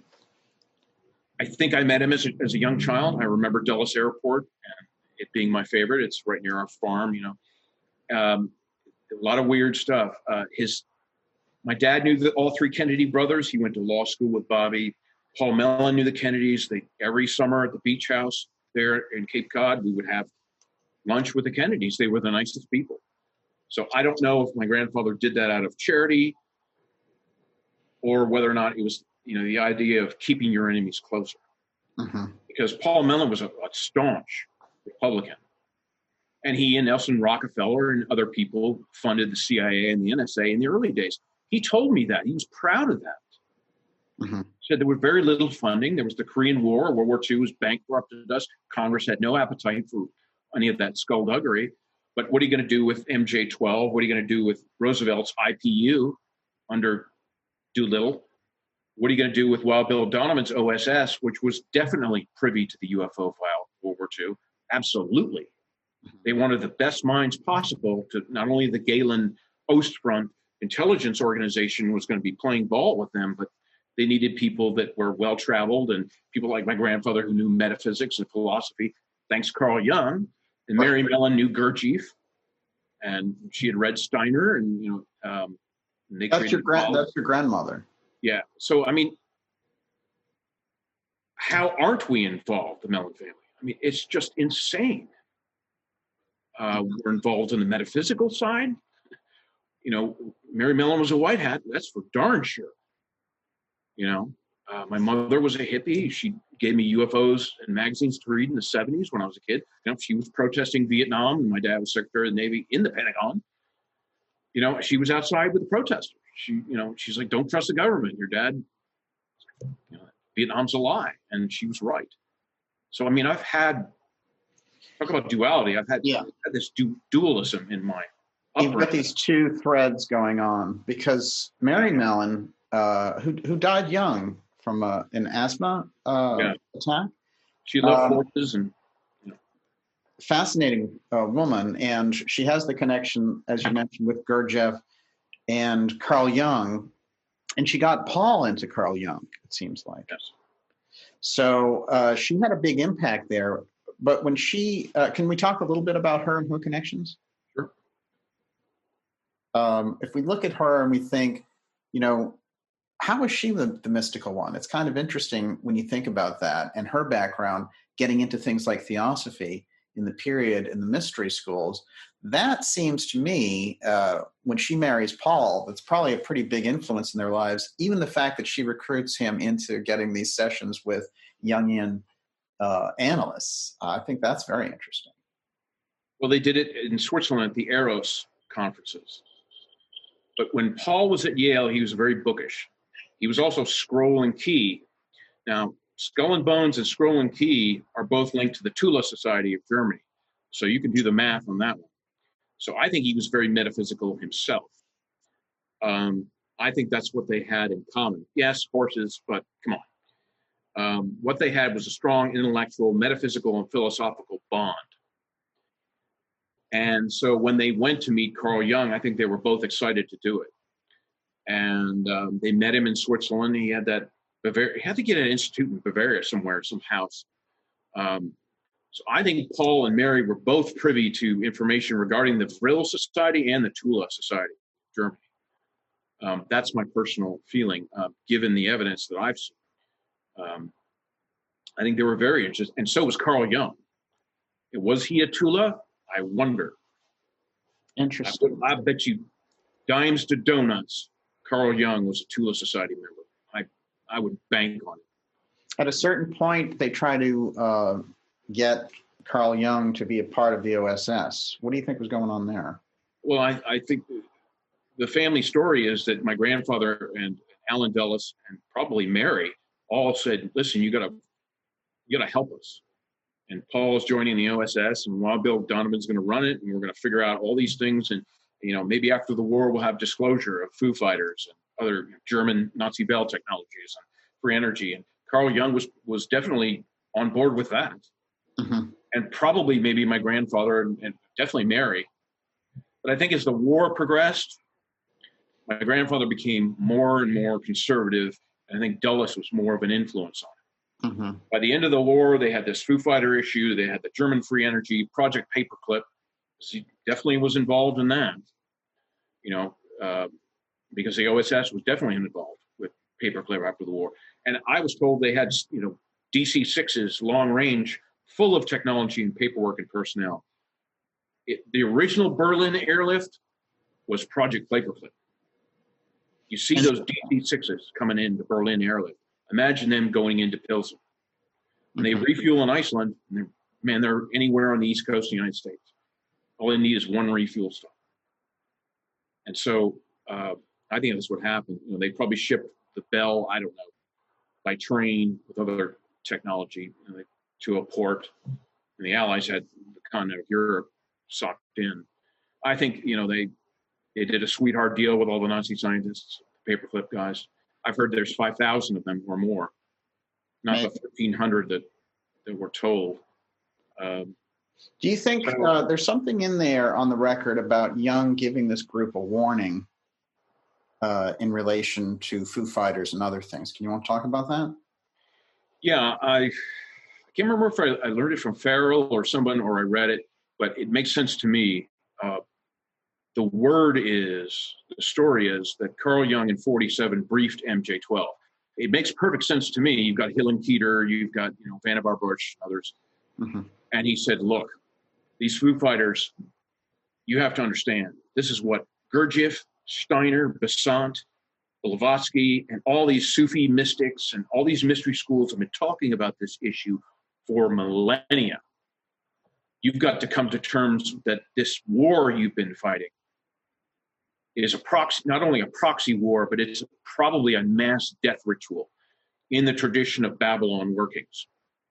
I think I met him as a, as a young child. I remember Dulles Airport and it being my favorite. It's right near our farm, you know. Um, a lot of weird stuff. Uh, his, my dad knew the, all three Kennedy brothers. He went to law school with Bobby. Paul Mellon knew the Kennedys. They, every summer at the beach house there in Cape Cod, we would have lunch with the Kennedys. They were the nicest people. So I don't know if my grandfather did that out of charity or whether or not it was, you know, the idea of keeping your enemies closer. Mm-hmm. Because Paul Mellon was a, a staunch Republican. And he and Nelson Rockefeller and other people funded the C I A and the N S A in the early days. He told me that. He was proud of that. Mm-hmm. He said there was very little funding. There was the Korean War. World War Two was bankrupted us. Congress had no appetite for any of that skullduggery. But what are you going to do with M J twelve? What are you going to do with Roosevelt's I P U under Doolittle? What are you going to do with Wild Bill Donovan's O S S, which was definitely privy to the U F O file of World War Two? Absolutely. They wanted the best minds possible to not only the Galen Ostfront intelligence organization was going to be playing ball with them, but they needed people that were well-traveled and people like my grandfather who knew metaphysics and philosophy. Thanks, Carl Jung. And Mary Mellon knew Gurdjieff, and she had read Steiner, and you know, um, they that's your grand, that's your grandmother. Yeah. So I mean, how aren't we involved, the Mellon family? I mean, it's just insane. Uh, we're involved in the metaphysical side. You know, Mary Mellon was a white hat. That's for darn sure. You know, uh, my mother was a hippie. She gave me U F Os and magazines to read in the seventies when I was a kid. You know, she was protesting Vietnam, and my dad was Secretary of the Navy in the Pentagon. You know, she was outside with the protesters. She, you know, she's like, "Don't trust the government." Your dad, you know, Vietnam's a lie, and she was right. So, I mean, I've had talk about duality. I've had, yeah. I've had this du- dualism in my. You've got these two threads going on because Mary Mellon, uh, who who died young from uh, an asthma uh, yeah. attack. She loved um, horses and. You know. Fascinating uh, woman, and she has the connection, as you mentioned, with Gurdjieff and Carl Jung, and she got Paul into Carl Jung. It seems like. Yes. So uh, she had a big impact there. But when she, uh, can we talk a little bit about her and her connections? Sure. Um, if we look at her and we think, you know, how was she the, the mystical one? It's kind of interesting when you think about that and her background. getting into things like theosophy in the period in the mystery schools. That seems to me, uh, when she marries Paul, that's probably a pretty big influence in their lives. Even the fact that she recruits him into getting these sessions with Jungian uh, analysts, uh, I think that's very interesting. Well, they did it in Switzerland at the Eros conferences. But when Paul was at Yale, he was very bookish. He was also Scroll and Key. Now, Skull and Bones and Scroll and Key are both linked to the Tula Society of Germany. So you can do the math on that one. So I think he was very metaphysical himself. Um, I think that's what they had in common. Yes, horses, but come on. Um, what they had was a strong intellectual, metaphysical, and philosophical bond. And so when they went to meet Carl Jung, I think they were both excited to do it. And um, they met him in Switzerland. He had that Bavaria, he had to get an institute in Bavaria somewhere, some house. Um, so I think Paul and Mary were both privy to information regarding the Vril Society and the Tula Society of Germany. Um, that's my personal feeling, uh, given the evidence that I've seen. Um, I think they were very interested, and so was Carl Jung. Was he a Tula? I wonder. Interesting. I, I bet you dimes to donuts, Carl Jung was a Tula Society member. I, I would bank on it. At a certain point, they try to uh, get Carl Jung to be a part of the O S S. What do you think was going on there? Well, I, I think the family story is that my grandfather and Alan Dulles and probably Mary all said, listen, you gotta, you gotta help us. And Paul's joining the O S S, and Wild Bill Donovan's going to run it, and we're going to figure out all these things. And, you know, maybe after the war, we'll have disclosure of Foo Fighters and other German Nazi Bell technologies and free energy. And Carl Jung was, was definitely on board with that. Mm-hmm. And probably maybe my grandfather and, and definitely Mary. But I think as the war progressed, my grandfather became more and more conservative. And I think Dulles was more of an influence on it. Mm-hmm. By the end of the war, they had this Foo Fighter issue. They had the German free energy Project Paperclip. He definitely was involved in that, you know, uh, because the O S S was definitely involved with Paperclip after the war. And I was told they had, you know, D C sixes long range, full of technology and paperwork and personnel. It, the original Berlin airlift was Project Paperclip. You see those D C sixes coming in the Berlin airlift. Imagine them going into Pilsen. When they refuel in Iceland, and they're, man, they're anywhere on the East Coast of the United States. All they need is one refuel stop. And so uh, I think that's what happened. You know, they probably shipped the Bell, I don't know, by train with other technology, you know, to a port. And the Allies had the continent of Europe socked in. I think, you know, they they did a sweetheart deal with all the Nazi scientists, the Paperclip guys. I've heard there's five thousand of them or more, not right. The thirteen hundred that, that we're told. Um, Do you think so, uh, there's something in there on the record about Jung giving this group a warning uh, in relation to Foo Fighters and other things? Can you want to talk about that? Yeah, I, I can't remember if I, I learned it from Farrell or someone or I read it, but it makes sense to me. Uh, The word is, the story is that Carl Jung in forty-seven briefed M J twelve. It makes perfect sense to me. You've got Hillen Keeter, you've got, you know, Vannevar Bush, others. Mm-hmm. And he said, look, these Foo Fighters, you have to understand, this is what Gurdjieff, Steiner, Besant, Blavatsky, and all these Sufi mystics and all these mystery schools have been talking about this issue for millennia. You've got to come to terms that this war you've been fighting is a proxy, not only a proxy war, but it's probably a mass death ritual in the tradition of Babylon workings.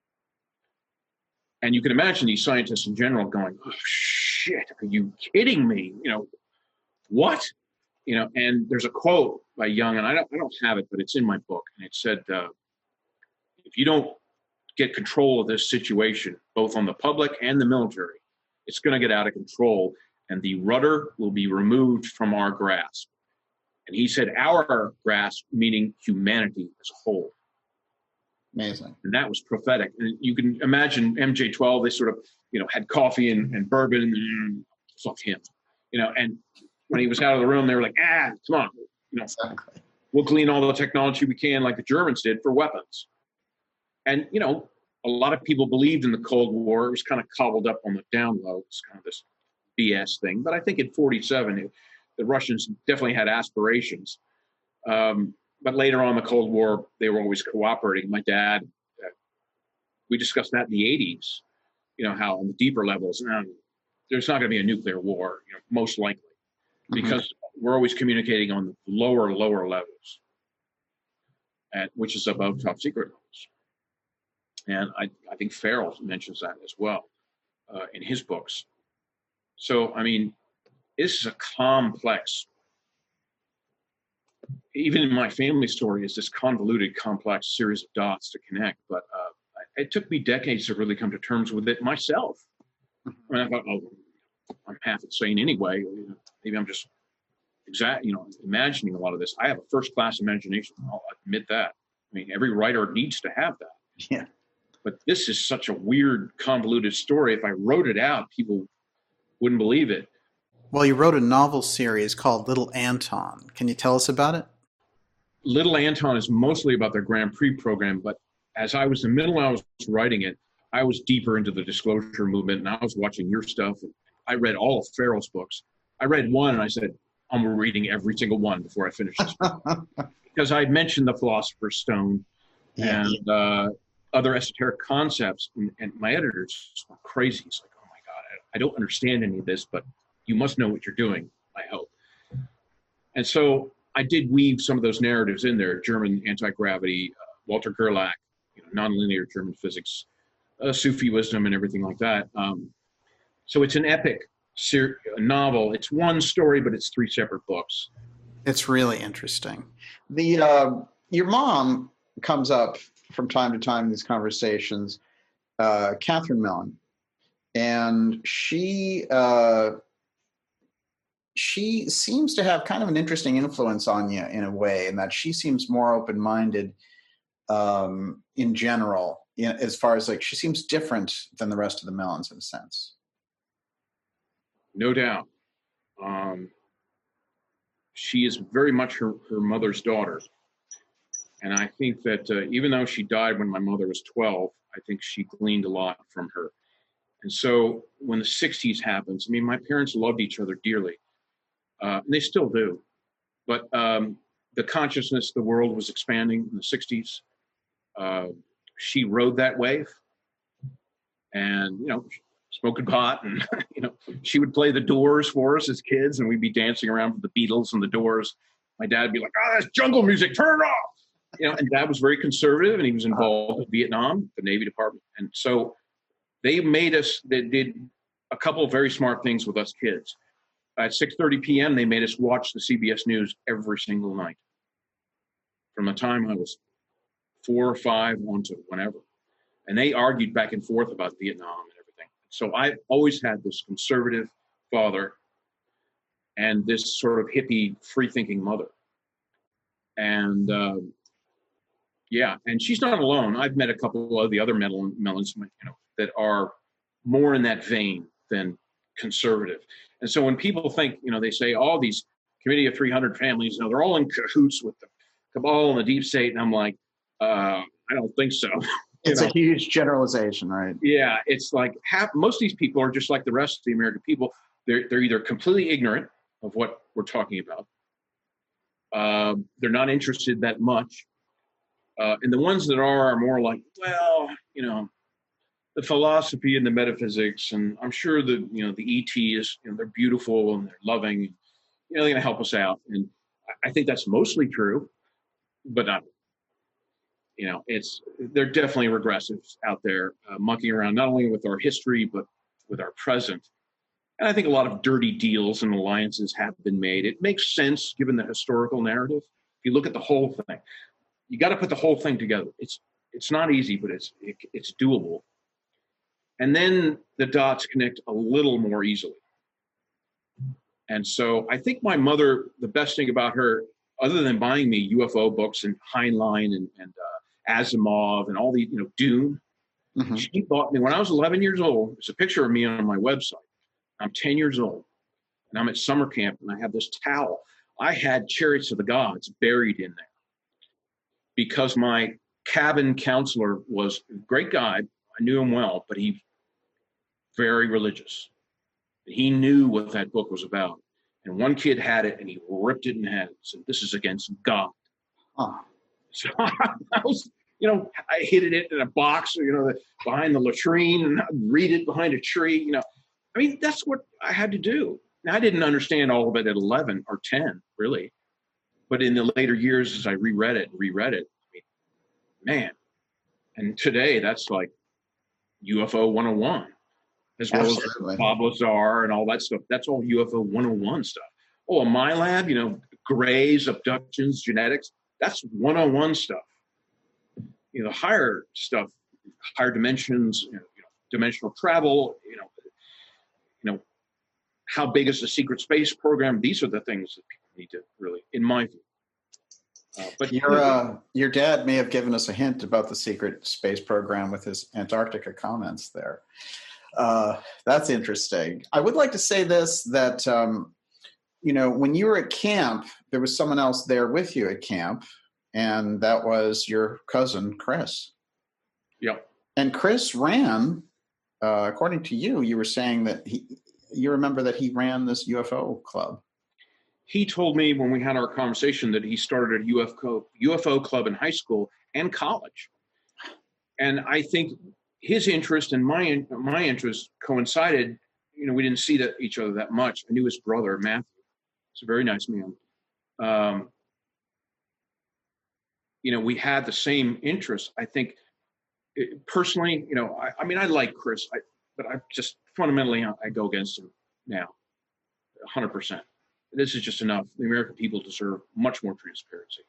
And you can imagine these scientists in general going, oh, shit, are you kidding me? You know, what? You know, and there's a quote by Jung, and I don't, I don't have it, but it's in my book. And it said, uh, if you don't get control of this situation, both on the public and the military, it's going to get out of control. And the rudder will be removed from our grasp. And he said, our grasp, meaning humanity as a whole. Amazing. And that was prophetic. And you can imagine M J twelve, they sort of, you know, had coffee and, and bourbon, and fuck him. You know, and when he was out of the room, they were like, ah, come on. You know, exactly. We'll glean all the technology we can like the Germans did for weapons. And, you know, a lot of people believed in the Cold War. It was kind of cobbled up on the down low. It's kind of this B S thing. But I think in forty-seven, it, the Russians definitely had aspirations. Um, but later on in the Cold War, they were always cooperating. My dad, uh, we discussed that in the eighties, you know, how on the deeper levels, now, there's not going to be a nuclear war, you know, most likely, because mm-hmm. we're always communicating on the lower, lower levels, at, which is above top secret levels. And I, I think Farrell mentions that as well uh, in his books. So, I mean, this is a complex, even in my family story, is this convoluted, complex series of dots to connect. But uh, it took me decades to really come to terms with it myself. I mean, I thought, oh, I'm half insane anyway. Maybe I'm just exact, you know, imagining a lot of this. I have a first-class imagination. I'll admit that. I mean, every writer needs to have that. Yeah. But this is such a weird, convoluted story. If I wrote it out, people wouldn't believe it. Well, you wrote a novel series called Little Anton. Can you tell us about it? Little Anton is mostly about their Grand Prix program, but as I was in the middle, I was writing it, I was deeper into the disclosure movement, and I was watching your stuff. And I read all of Farrell's books. I read one, and I said, I'm reading every single one before I finish this book. Because I mentioned the Philosopher's Stone yeah. and uh, other esoteric concepts, and, and my editors were crazy. It's like, oh my God, I, I don't understand any of this, but you must know what you're doing, I hope. And so I did weave some of those narratives in there, German anti-gravity, uh, Walter Gerlach, you know, nonlinear German physics, uh, Sufi wisdom, and everything like that. Um, so it's an epic ser- novel. It's one story, but it's three separate books. It's really interesting. The uh, your mom comes up from time to time in these conversations, uh, Catherine Millen, and she uh, she seems to have kind of an interesting influence on you in a way, in that she seems more open-minded um, in general, you know, as far as like she seems different than the rest of the Mellons in a sense. No doubt. Um, she is very much her, her mother's daughter. And I think that uh, even though she died when my mother was twelve, I think she gleaned a lot from her. And so when the sixties happens, I mean, my parents loved each other dearly. Uh, and they still do. But um, the consciousness of the world was expanding in the sixties. Uh, she rode that wave. And, you know, smoking pot, and you know, she would play the Doors for us as kids, and we'd be dancing around with the Beatles and the Doors. My dad would be like, "Oh, that's jungle music, turn it off!" You know, and Dad was very conservative, and he was involved in Vietnam, the Navy Department, and so they made us. They did a couple of very smart things with us kids. At six thirty p.m., they made us watch the C B S News every single night, from the time I was four or five on to whenever, and they argued back and forth about Vietnam and everything. So I've always had this conservative father and this sort of hippie, free-thinking mother. And uh, yeah, and she's not alone. I've met a couple of the other Mellons, you know, that are more in that vein than conservative. And so when people think, you know, they say, all oh, these Committee of three hundred families, you know, they're all in cahoots with the cabal and the deep state. And I'm like, uh, I don't think so. It's know? a huge generalization, right? Yeah, it's like half, most of these people are just like the rest of the American people. They're they're either completely ignorant of what we're talking about. Uh, they're not interested that much. Uh, and the ones that are are more like, well, you know, the philosophy and the metaphysics, and I'm sure the, you know, the E T is, you know, they're beautiful and they're loving, you know, they're going to help us out. And I think that's mostly true, but not, you know, it's, they're definitely regressives out there, uh, monkeying around, not only with our history, but with our present. And I think a lot of dirty deals and alliances have been made. It makes sense given the historical narrative. If you look at the whole thing, you got to put the whole thing together. It's, it's not easy, but it's, it, it's doable. And then the dots connect a little more easily. And so I think my mother, the best thing about her, other than buying me U F O books and Heinlein and, and uh, Asimov and all the, you know, Dune, mm-hmm. she bought me, when I was eleven years old, there's a picture of me on my website. I'm ten years old, and I'm at summer camp, and I have this towel. I had Chariots of the Gods buried in there because my cabin counselor was a great guy, I knew him well, but he very religious. He knew what that book was about. And one kid had it, and he ripped it in half. Said, "This is against God." Huh. So I was, you know, I hid it in a box, you know, behind the latrine, and I'd read it behind a tree. You know, I mean, that's what I had to do. Now, I didn't understand all of it at eleven or ten, really. But in the later years, as I reread it, reread it, I mean, man. And today, that's like U F O one oh one, as well Absolutely. as Bob Lazar and all that stuff. That's all U F O one oh one stuff. Oh, my lab, you know, grays, abductions, genetics, that's one oh one stuff. You know, higher stuff, higher dimensions, you know, you know, dimensional travel, you know, you know, how big is the secret space program? These are the things that people need to really, in my view. Uh, but your uh, your dad may have given us a hint about the secret space program with his Antarctica comments there. Uh, that's interesting. I would like to say this, that, um, you know, when you were at camp, there was someone else there with you at camp, and that was your cousin, Chris. Yep. And Chris ran, uh, according to you, you were saying that he, you remember that he ran this U F O club. He told me when we had our conversation that he started a U F O, U F O club in high school and college. And I think his interest and my my interest coincided. You know, we didn't see that each other that much. I knew his brother, Matthew. He's a very nice man. Um, you know, we had the same interests. I think it, personally, you know, I, I mean, I like Chris, I, but I just fundamentally, I go against him now, one hundred percent. This is just enough. The American people deserve much more transparency.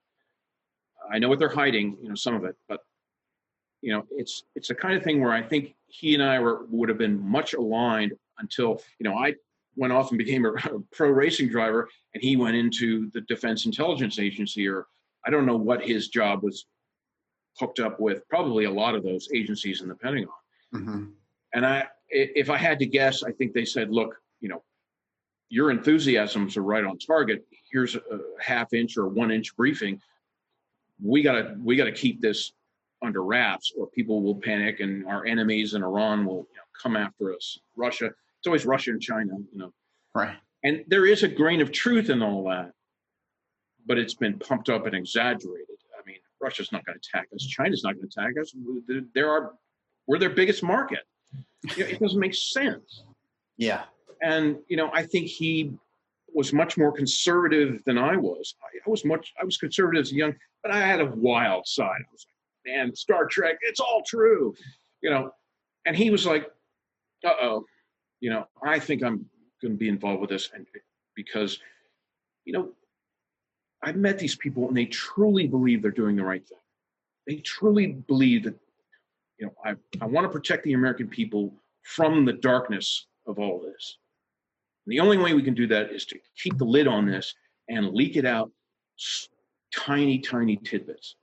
I know what they're hiding, you know, some of it, but you know, it's it's the kind of thing where I think he and I were would have been much aligned until, you know, I went off and became a, a pro racing driver, and he went into the Defense Intelligence Agency, or I don't know what his job was hooked up with, probably a lot of those agencies in the Pentagon. Mm-hmm. And I, if I had to guess, I think they said, look, you know, your enthusiasms are right on target. Here's a half inch or one inch briefing. We gotta, we gotta keep this under wraps, or people will panic, and our enemies in Iran will, you know, come after us. Russia, it's always Russia and China, you know. Right. And there is a grain of truth in all that, but it's been pumped up and exaggerated. I mean, Russia's not going to attack us. China's not going to attack us. There are, we're their biggest market. You know, it doesn't make sense. Yeah. And, you know, I think he was much more conservative than I was. I, I was much, I was conservative as a young, but I had a wild side. I was like, man, Star Trek, it's all true, you know. And he was like, uh-oh, you know, I think I'm going to be involved with this. And because, you know, I've met these people, and they truly believe they're doing the right thing. They truly believe that, you know, I, I want to protect the American people from the darkness of all this. And the only way we can do that is to keep the lid on this and leak it out tiny, tiny tidbits.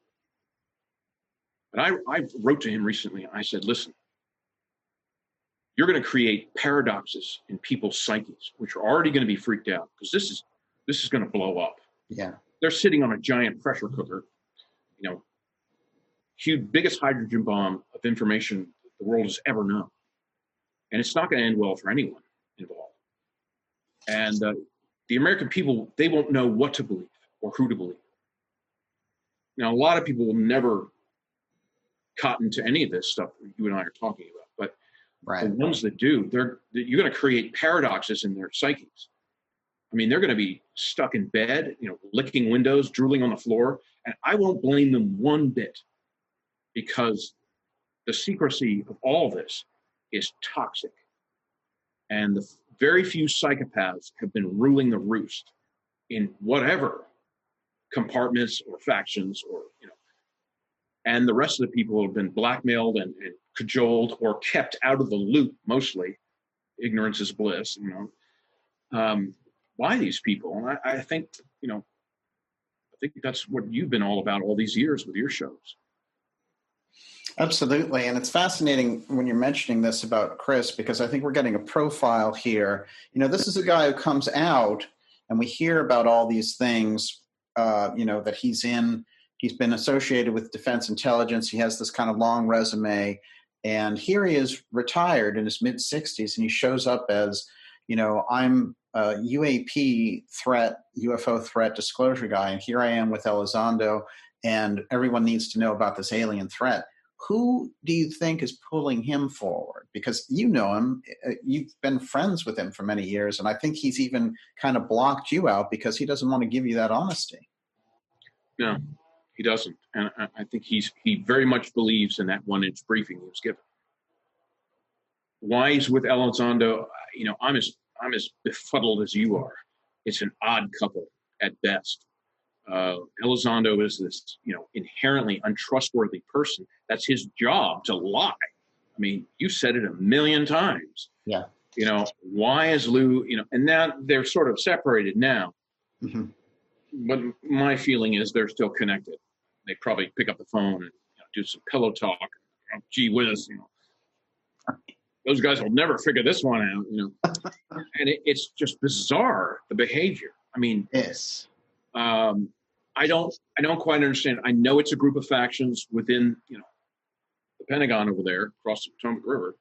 But I, I wrote to him recently. I said, listen, you're going to create paradoxes in people's psyches, which are already going to be freaked out, because this is this is going to blow up. Yeah. They're sitting on a giant pressure cooker, you know, huge, biggest hydrogen bomb of information the world has ever known. And it's not going to end well for anyone involved. And uh, the American people, they won't know what to believe or who to believe. Now, a lot of people will never cotton to any of this stuff you and I are talking about, but right. the ones that do, they're you're going to create paradoxes in their psyches. I mean, they're going to be stuck in bed, you know, licking windows, drooling on the floor, and I won't blame them one bit, because the secrecy of all this is toxic. And the very few psychopaths have been ruling the roost in whatever compartments or factions, or, you know, and the rest of the people have been blackmailed and, and cajoled or kept out of the loop, mostly. Ignorance is bliss, you know. Um, by these people. And I, I think, you know, I think that's what you've been all about all these years with your shows. Absolutely. And it's fascinating when you're mentioning this about Chris, because I think we're getting a profile here. You know, this is a guy who comes out, and we hear about all these things, uh, you know, that he's in. He's been associated with Defense Intelligence. He has this kind of long resume. And here he is retired in his mid sixties, and he shows up as, you know, I'm a U A P threat, U F O threat disclosure guy, and here I am with Elizondo, and everyone needs to know about this alien threat. Who do you think is pulling him forward? Because you know him, you've been friends with him for many years, and I think he's even kind of blocked you out because he doesn't want to give you that honesty. No, he doesn't. And I think he's he very much believes in that one-inch briefing he was given. Why he's with Elizondo, you know, I'm as I'm as befuddled as you are. It's an odd couple at best. Uh, Elizondo is this, you know, inherently untrustworthy person. That's his job, to lie. I mean, you said it a million times. Yeah. You know, why is Lou, you know, and now they're sort of separated now. Mm-hmm. But my feeling is they're still connected. They probably pick up the phone and, you know, do some pillow talk. Oh, gee whiz, you know. Those guys will never figure this one out, you know. And it, it's just bizarre, the behavior. I mean, yes. Um, I don't, I don't quite understand. I know it's a group of factions within, you know, the Pentagon over there across the Potomac River.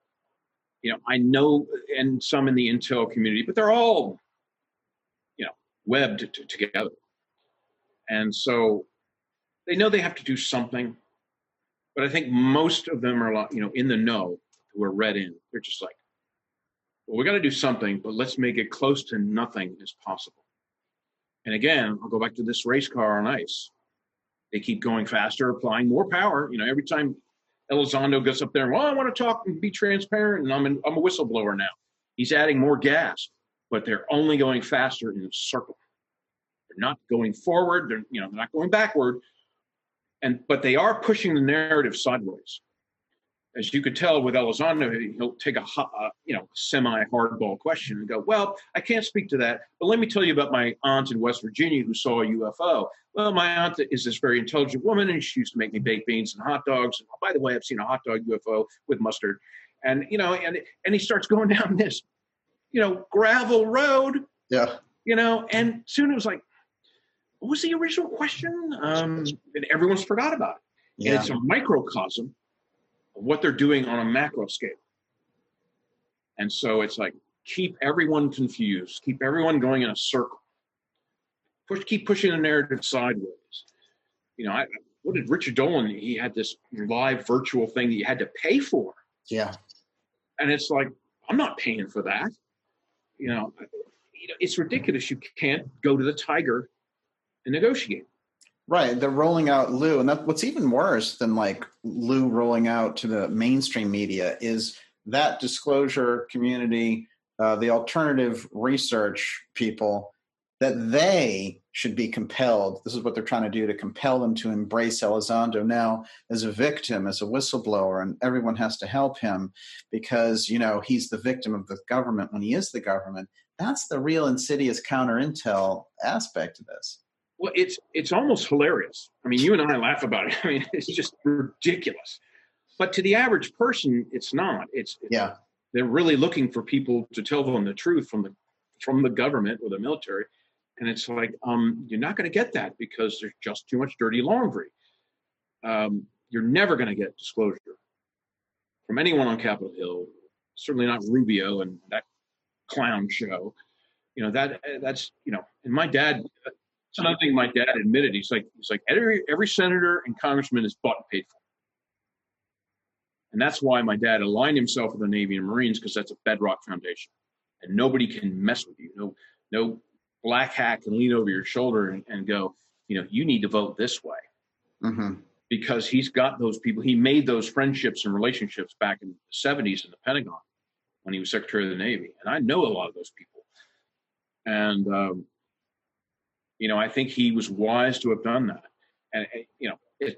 You know, I know, and some in the intel community, but they're all, you know, webbed t- together. And so they know they have to do something, but I think most of them are, you know, in the know, who are read in. They're just like, well, we got to do something, but let's make it close to nothing as possible. And again, I'll go back to this race car on ice. They keep going faster, applying more power. You know, every time Elizondo gets up there, and, well, I want to talk and be transparent, and I'm, an, I'm a whistleblower now. He's adding more gas, but they're only going faster in a circle. They're not going forward. They're, you know, they're not going backward. And but they are pushing the narrative sideways. As you could tell with Elizondo, he'll take a uh, you know semi-hardball question and go, well, I can't speak to that, but let me tell you about my aunt in West Virginia who saw a U F O. Well, my aunt is this very intelligent woman, and she used to make me baked beans and hot dogs. And, oh, by the way, I've seen a hot dog U F O with mustard. And, you know, and and he starts going down this, you know, gravel road. Yeah. You know, and soon it was like, what was the original question? Um, and everyone's forgot about it. Yeah. And it's a microcosm of what they're doing on a macro scale. And so it's like, keep everyone confused, keep everyone going in a circle, push, keep pushing the narrative sideways. You know, I, what did Richard Dolan, he had this live virtual thing that you had to pay for. Yeah. And it's like, I'm not paying for that. You know, you know it's ridiculous. You can't go to the Tiger and negotiate. Right. They're rolling out Lou. And that, what's even worse than like Lou rolling out to the mainstream media is that disclosure community, uh, the alternative research people, that they should be compelled. This is what they're trying to do, to compel them to embrace Elizondo now as a victim, as a whistleblower, and everyone has to help him because, you know, he's the victim of the government when he is the government. That's the real insidious counter intel aspect of this. Well, it's it's almost hilarious. I mean, you and I laugh about it. I mean, it's just ridiculous. But to the average person, it's not. It's, it's yeah. They're really looking for people to tell them the truth from the from the government or the military, and it's like, um, you're not going to get that because there's just too much dirty laundry. Um, you're never going to get disclosure from anyone on Capitol Hill. Certainly not Rubio and that clown show. You know that that's you know. And my dad. It's another thing my dad admitted. He's like, he's like every every senator and congressman is bought and paid for, and that's why my dad aligned himself with the Navy and Marines, because that's a bedrock foundation, and nobody can mess with you. No, no black hat can lean over your shoulder and, and go, you know, you need to vote this way, mm-hmm. because he's got those people. He made those friendships and relationships back in the seventies in the Pentagon when he was Secretary of the Navy, and I know a lot of those people, and. Um, You know, I think he was wise to have done that. And, you know, it,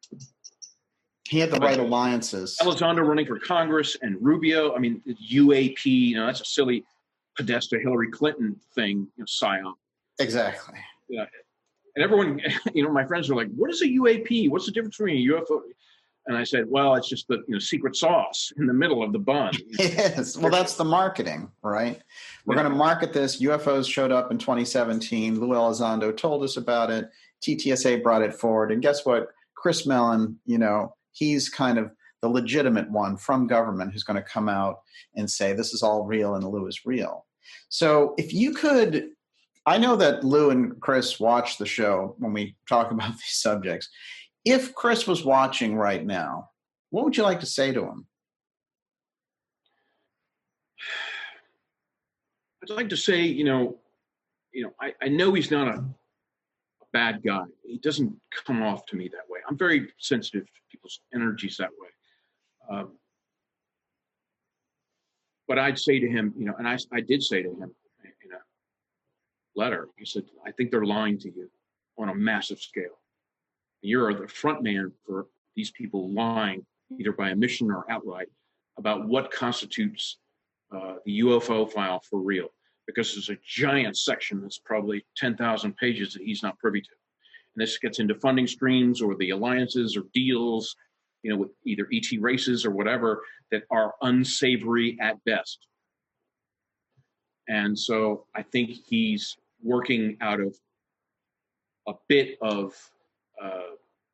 he had the right alliances. Elizondo running for Congress and Rubio, I mean, U A P, you know, that's a silly Podesta Hillary Clinton thing, you know, psyop. Exactly. Yeah. And everyone, you know, my friends were like, what is a U A P? What's the difference between a U F O? And I said, well, it's just the you know secret sauce in the middle of the bun. Yes. Well, that's the marketing, right? We're yeah. going to market this. U F Os showed up in twenty seventeen. Lou Elizondo told us about it. T T S A brought it forward. And guess what? Chris Mellon, you know, he's kind of the legitimate one from government who's going to come out and say this is all real and Lou is real. So if you could, I know that Lou and Chris watch the show when we talk about these subjects. If Chris was watching right now, what would you like to say to him? I'd like to say, you know, you know, I, I know he's not a, a bad guy. He doesn't come off to me that way. I'm very sensitive to people's energies that way. Um, but I'd say to him, you know, and I, I did say to him in a letter, he said, I think they're lying to you on a massive scale. You're the front man for these people lying, either by omission or outright, about what constitutes uh, the U F O file for real. Because there's a giant section that's probably ten thousand pages that he's not privy to. And this gets into funding streams or the alliances or deals, you know, with either E T races or whatever that are unsavory at best. And so I think he's working out of a bit of, uh,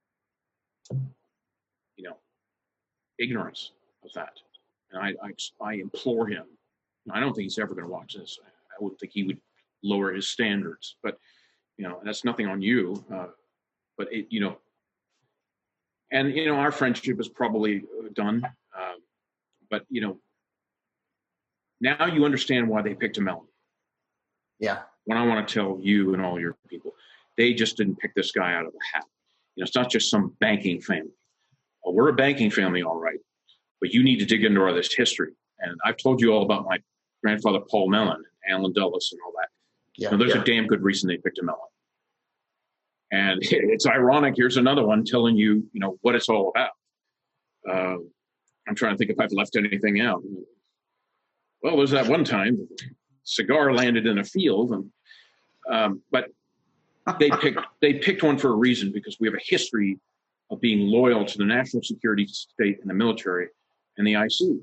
you know, ignorance of that. And I, I, I implore him. I don't think he's ever going to watch this. I wouldn't think he would lower his standards, but you know, that's nothing on you. Uh, but it, you know, and you know, our friendship is probably done. Um, but you know, now you understand why they picked a Mellon. Yeah. When I want to tell you and all your people, they just didn't pick this guy out of a hat. You know, it's not just some banking family. Well, we're a banking family, all right, but you need to dig into all this history. And I've told you all about my grandfather, Paul Mellon, and Allen Dulles and all that. Yeah, so there's yeah. a damn good reason they picked a Mellon. And it's ironic. Here's another one telling you, you know, what it's all about. Uh, I'm trying to think if I've left anything out. Well, there's that one time the cigar landed in a field, and um, but they picked they picked one for a reason, because we have a history of being loyal to the national security state and the military and the I C.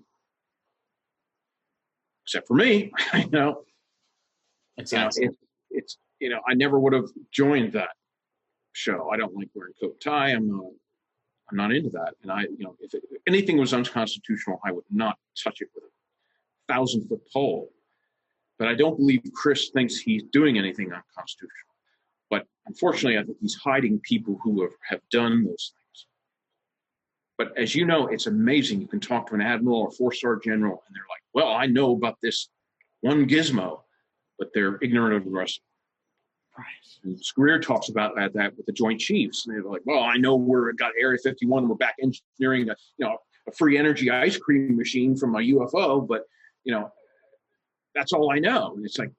Except for me, you know. It's you know, it, it's you know, I never would have joined that show. I don't like wearing coat and tie. I'm not. I'm not into that. And I, you know, if, it, if anything was unconstitutional, I would not touch it with a thousand foot pole. But I don't believe Chris thinks he's doing anything unconstitutional. But unfortunately, I think he's hiding people who have, have done those things. But as you know, it's amazing. You can talk to an admiral or four-star general, and they're like, well, I know about this one gizmo, but they're ignorant of the rest. Right. And Greer talks about that with the Joint Chiefs. And they're like, well, I know we're got Area fifty-one. We're back engineering a, you know, a free energy ice cream machine from a U F O, but, you know, that's all I know. And it's like,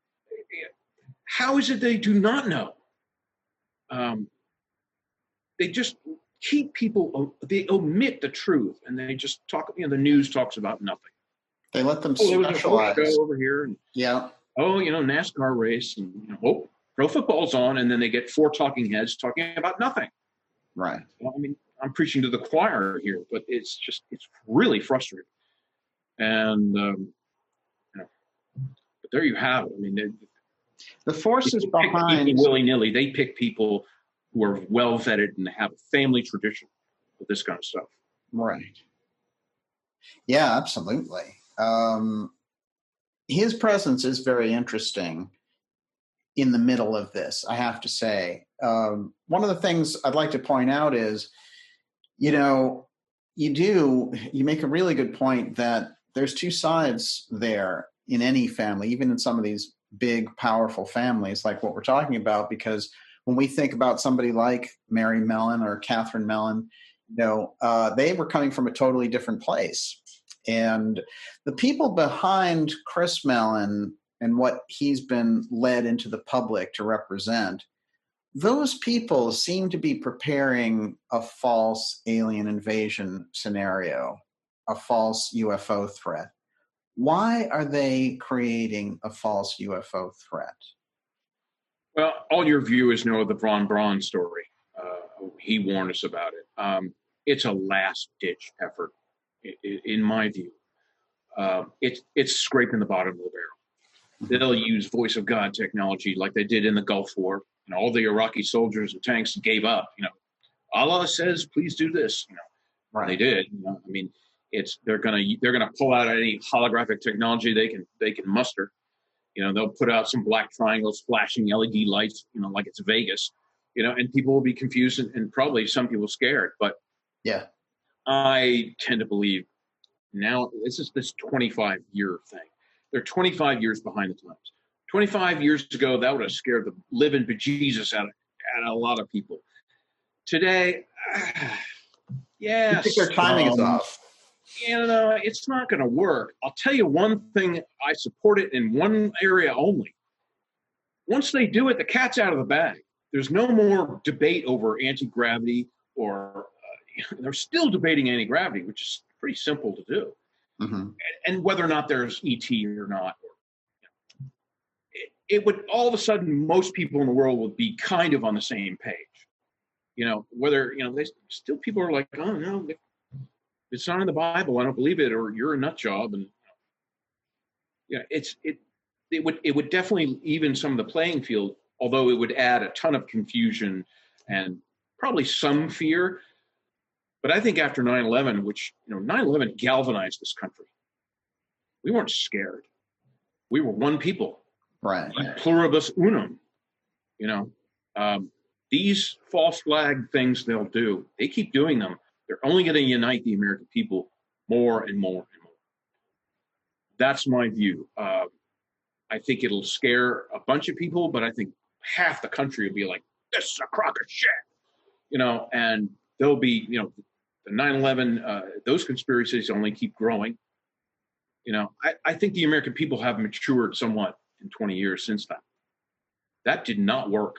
how is it they do not know? Um, they just keep people, they omit the truth, and they just talk, you know, the news talks about nothing. They let them oh, specialize. There was a show over here. And, yeah. Oh, you know, NASCAR race, and, you know, oh, pro football's on, and then they get four talking heads talking about nothing. Right. Well, I mean, I'm preaching to the choir here, but it's just, it's really frustrating. And, um, you know, but there you have it. I mean, they, the forces they behind willy-nilly, they pick people who are well vetted and have a family tradition with this kind of stuff. Right. Yeah, absolutely. Um, his presence is very interesting in the middle of this, I have to say. Um, one of the things I'd like to point out is, you know, you do, you make a really good point that there's two sides there in any family, even in some of these big, powerful families like what we're talking about, because when we think about somebody like Mary Mellon or Catherine Mellon, you know, uh, they were coming from a totally different place. And the people behind Chris Mellon and what he's been led into the public to represent, those people seem to be preparing a false alien invasion scenario, a false U F O threat. Why are they creating a false U F O threat? Well, all your viewers know the Von Braun story. Uh, he warned us about it. Um, it's a last-ditch effort, in, in my view. Uh, it's it's scraping the bottom of the barrel. They'll use voice of God technology like they did in the Gulf War. And all the Iraqi soldiers and tanks gave up. You know, Allah says, please do this. You know, Right. They did. You know, I mean, it's they're gonna they're gonna pull out any holographic technology they can they can muster. You know, they'll put out some black triangles flashing L E D lights, you know, like it's Vegas, you know, and people will be confused and, and probably some people scared. But yeah, I tend to believe now this is this twenty-five year thing. They're twenty-five years behind the times. twenty-five years ago, that would have scared the living bejesus out of, out of a lot of people. Today, uh, yes. You think their timing um, is off? You know, it's not going to work. I'll tell you one thing, I support it in one area only. Once they do it, the cat's out of the bag. There's no more debate over anti-gravity or uh, they're still debating anti-gravity, which is pretty simple to do. Mm-hmm. And, and whether or not there's E T or not. It, it would, all of a sudden, most people in the world would be kind of on the same page. You know, whether, you know, they still people are like, oh, no, it's not in the Bible. I don't believe it, or you're a nut job. And yeah, it's it it would it would definitely even some of the playing field, although it would add a ton of confusion and probably some fear. But I think after nine eleven, which, you know, nine eleven galvanized this country. We weren't scared. We were one people. Right. Pluribus unum. You know, um, these false flag things they'll do, they keep doing them. They're only going to unite the American people more and more and more. That's my view. Uh, I think it'll scare a bunch of people, but I think half the country will be like, this is a crock of shit. You know, and there'll be, you know, the nine eleven, uh, those conspiracies only keep growing. You know, I, I think the American people have matured somewhat in twenty years since that. That did not work.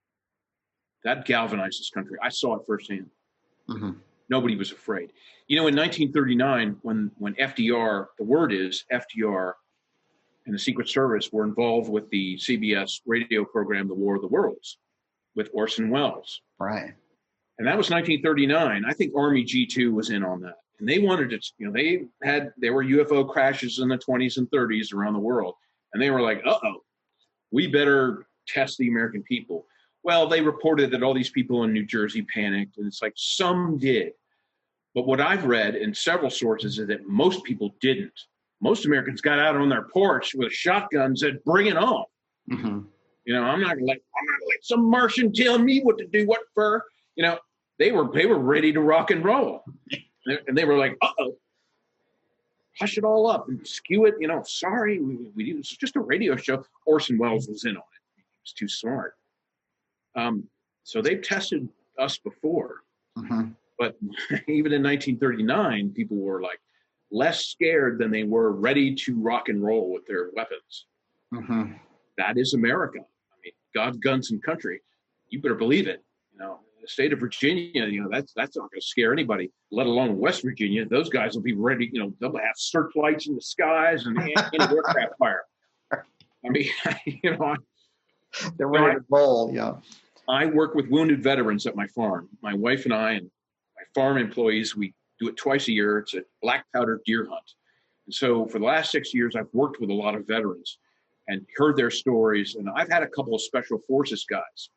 That galvanized this country. I saw it firsthand. Mm-hmm. Nobody was afraid. You know, in nineteen thirty-nine, when, when F D R, the word is F D R and the Secret Service were involved with the C B S radio program, The War of the Worlds, with Orson Welles. Right. And that was nineteen thirty-nine. I think Army G two was in on that. And they wanted to, you know, they had, there were U F O crashes in the twenties and thirties around the world. And they were like, uh-oh, we better test the American people. Well, they reported that all these people in New Jersey panicked. And it's like, some did. But what I've read in several sources is that most people didn't. Most Americans got out on their porch with a shotgun and said, bring it on. Mm-hmm. You know, I'm not gonna let I'm not gonna let some Martian tell me what to do, what for. You know, they were they were ready to rock and roll, and they were like, "Uh oh, hush it all up and skew it." You know, sorry, we, we it was just a radio show. Orson Welles was in on it; he was too smart. Um, so they've tested us before, Mm-hmm. but even in nineteen thirty-nine, people were like less scared than they were ready to rock and roll with their weapons. Mm-hmm. That is America. I mean, God, guns, and country. You better believe it. You know, the state of Virginia, you know, that's that's not going to scare anybody, let alone West Virginia. Those guys will be ready, you know, they'll have searchlights in the skies and anti-aircraft fire. I mean, you know, they're ready to roll, yeah. I work with wounded veterans at my farm. My wife and I and my farm employees, we do it twice a year. It's a black powder deer hunt. And so for the last six years, I've worked with a lot of veterans and heard their stories. And I've had a couple of special forces guys.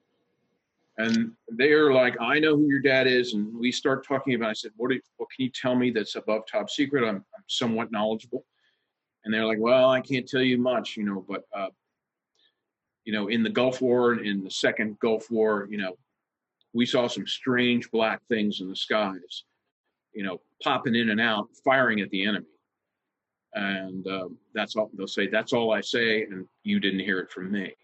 And they're like, I know who your dad is. And we start talking about, I said, what, do you, what can you tell me that's above top secret? I'm, I'm somewhat knowledgeable. And they're like, well, I can't tell you much, you know, but, uh, you know, in the Gulf War, in the second Gulf War, you know, we saw some strange black things in the skies, you know, popping in and out, firing at the enemy. And um, that's all they'll say. That's all I say, and you didn't hear it from me.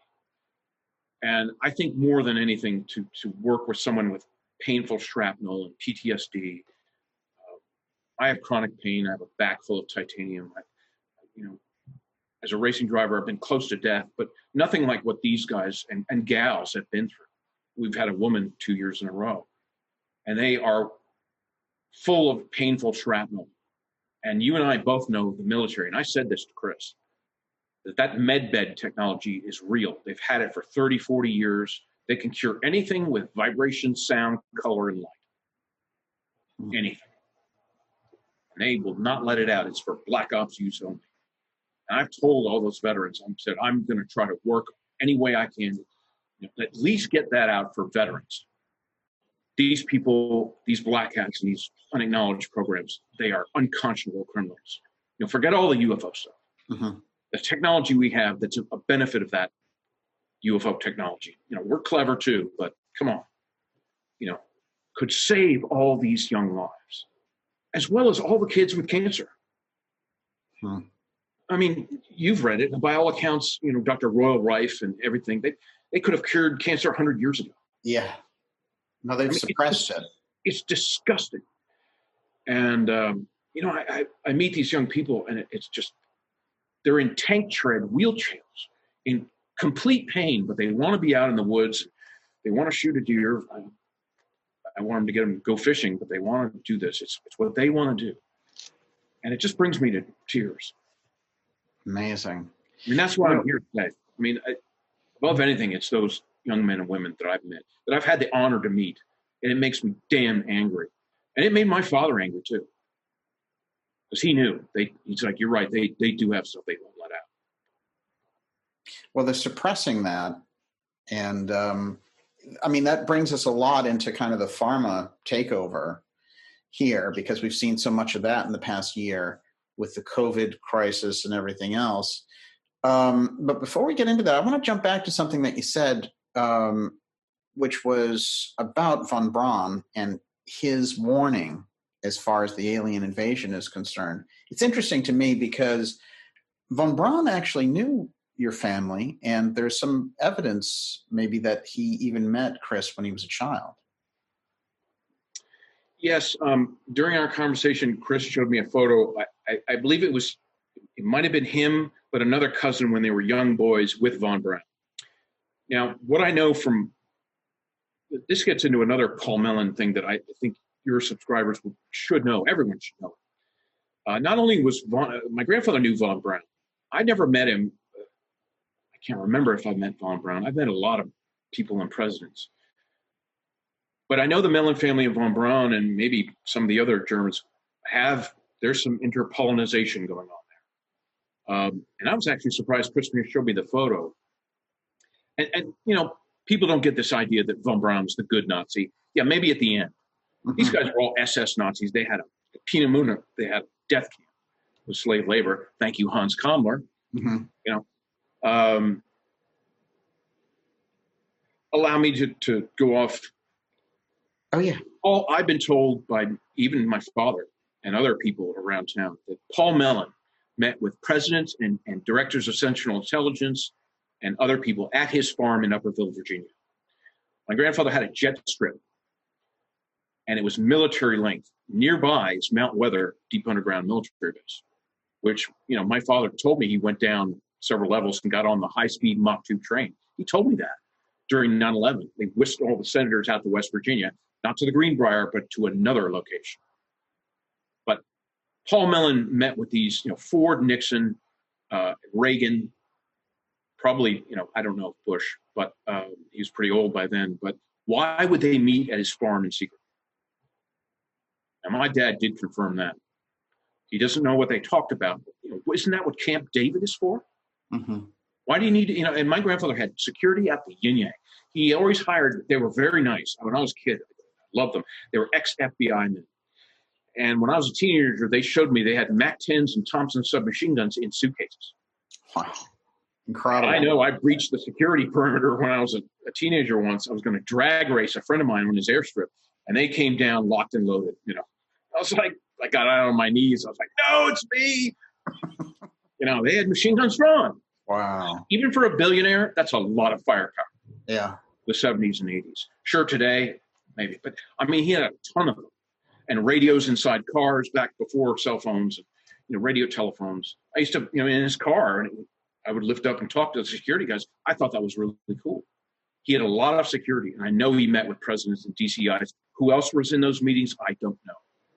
And I think more than anything, to to work with someone with painful shrapnel and P T S D. Uh, I have chronic pain. I have a back full of titanium. I, you know, as a racing driver, I've been close to death, but nothing like what these guys and, and gals have been through. We've had a woman two years in a row, and they are full of painful shrapnel. And you and I both know the military, and I said this to Chris, that that medbed technology is real. They've had it for thirty, forty years. They can cure anything with vibration, sound, color, and light. Mm-hmm. Anything. And they will not let it out. It's for black ops use only. And I've told all those veterans, I said, I'm going to try to work any way I can, you know, at least get that out for veterans. these people, these black hats and these unacknowledged programs, they are unconscionable criminals. You know, forget all the U F O stuff. Mm-hmm. The technology we have that's a benefit of that U F O technology. You know, we're clever too, but come on, you know, could save all these young lives, as well as all the kids with cancer. Hmm. I mean, you've read it. By all accounts, you know, Doctor Royal Rife and everything, they, they could have cured cancer one hundred years ago. Yeah. No, they've I mean, suppressed it's, it. It's disgusting. And, um, you know, I, I, I meet these young people, and it, it's just, they're in tank tread wheelchairs in complete pain, but they want to be out in the woods. They want to shoot a deer. I, I want them to get them to go fishing, but they want to do this. It's, it's what they want to do. And it just brings me to tears. Amazing. I mean, that's why I'm here today. I mean, I, above anything, it's those young men and women that I've met, that I've had the honor to meet. And it makes me damn angry. And it made my father angry too. Because he knew. They, he's like, you're right, they, they do have stuff they won't let out. Well, they're suppressing that. And, um, I mean, that brings us a lot into kind of the pharma takeover here, because we've seen so much of that in the past year with the COVID crisis and everything else. Um, but before we get into that, I want to jump back to something that you said, um, which was about von Braun and his warning as far as the alien invasion is concerned. It's interesting to me because von Braun actually knew your family, and there's some evidence maybe that he even met Chris when he was a child. Yes. Um, during our conversation, Chris showed me a photo. I, I, I believe it was, it might have been him, but another cousin when they were young boys with von Braun. Now, what I know from, this gets into another Paul Mellon thing that I think your subscribers should know. Everyone should know. Uh, not only was von, uh, my grandfather knew von Braun. I never met him. I can't remember if I met von Braun. I've met a lot of people and presidents. But I know the Mellon family of von Braun and maybe some of the other Germans have, there's some interpollinization going on there. Um, and I was actually surprised Chris showed me the photo. And, and, you know, people don't get this idea that von Braun was the good Nazi. Yeah, maybe at the end. Mm-hmm. These guys were all S S Nazis. They had a, a Peenemünde. They had a death camp with slave labor. Thank you, Hans Kammler. Mm-hmm. You know, um, allow me to, to go off. Oh, yeah. All I've been told by even my father and other people around town that Paul Mellon met with presidents and, and directors of Central Intelligence and other people at his farm in Upperville, Virginia. My grandfather had a jet strip, and it was military length. Nearby is Mount Weather Deep Underground Military Base, which, you know, my father told me he went down several levels and got on the high-speed Mach two train. He told me that during nine eleven. They whisked all the senators out to West Virginia, not to the Greenbrier, but to another location. But Paul Mellon met with these, you know, Ford, Nixon, uh, Reagan, probably, you know, I don't know if Bush, but uh, he was pretty old by then. But why would they meet at his farm in secret? And my dad did confirm that. He doesn't know what they talked about. You know, isn't that what Camp David is for? Mm-hmm. Why do you need to, you know, and my grandfather had security at the Yin Yang. He always hired, they were very nice. When I was a kid, I loved them. They were ex-F B I men. And when I was a teenager, they showed me they had Mac tens and Thompson submachine guns in suitcases. Wow. Incredible. I know I breached the security perimeter when I was a, a teenager once. I was going to drag race a friend of mine on his airstrip, and they came down locked and loaded. You know, I was like, I got out on my knees. I was like, no, it's me. You know, they had machine guns drawn. Wow. Even for a billionaire, that's a lot of firepower. Yeah. The seventies and eighties. Sure, today, maybe. But, I mean, he had a ton of them. And radios inside cars back before cell phones, you know, radio telephones. I used to, you know, in his car, and I would lift up and talk to the security guys. I thought that was really cool. He had a lot of security, and I know he met with presidents and D C Is. Who else was in those meetings? I don't know.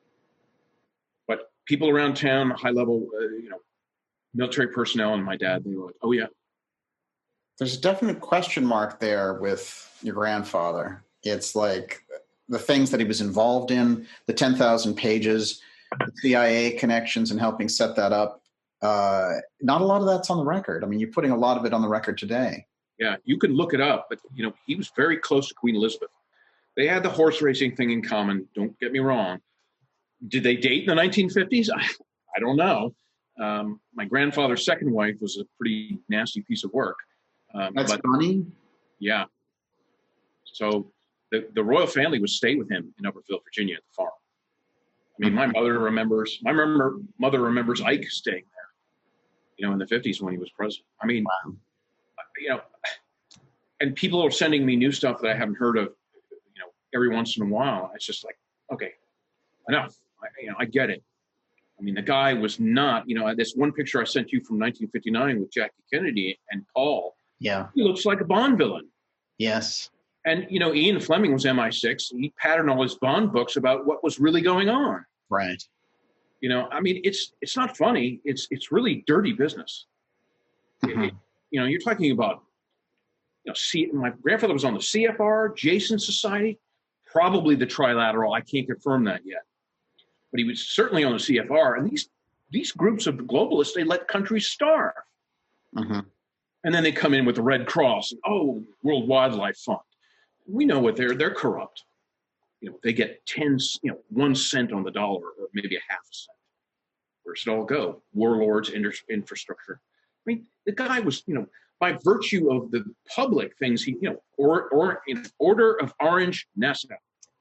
But people around town, high-level, uh, you know, military personnel, and my dad, they were like, oh, yeah. There's a definite question mark there with your grandfather. It's like the things that he was involved in, the ten thousand pages, the C I A connections and helping set that up. Uh, not a lot of that's on the record. I mean, you're putting a lot of it on the record today. Yeah, you can look it up, but, you know, he was very close to Queen Elizabeth. They had the horse racing thing in common. Don't get me wrong. Did they date in the nineteen fifties? I, I don't know. Um, my grandfather's second wife was a pretty nasty piece of work. Um, That's but, funny. Yeah. So the, the royal family would stay with him in Upperville, Virginia at the farm. I mean, my mother remembers, my remember, mother remembers Ike staying there, you know, in the fifties when he was president. I mean, wow. you know, and people are sending me new stuff that I haven't heard of, you know, every once in a while. It's just like, okay, enough. I, you know, I get it. I mean, the guy was not, you know, this one picture I sent you from nineteen fifty-nine with Jackie Kennedy and Paul. Yeah. He looks like a Bond villain. Yes. And, you know, Ian Fleming was M I six. He patterned all his Bond books about what was really going on. Right. You know, I mean, it's it's not funny. It's it's really dirty business. Mm-hmm. It, you know, you're talking about, you know, C, my grandfather was on the C F R, Jason Society, probably the Trilateral. I can't confirm that yet. But he was certainly on the C F R. And these these groups of globalists, they let countries starve. Mm-hmm. And then they come in with the Red Cross and, oh, World Wildlife Fund. We know what they're, they're corrupt. You know, they get ten, you know, one cent on the dollar or maybe a half a cent. Where's it all go? Warlords, inter- infrastructure. I mean, the guy was, you know, by virtue of the public things, he, you know, or, or in Order of Orange Nassau.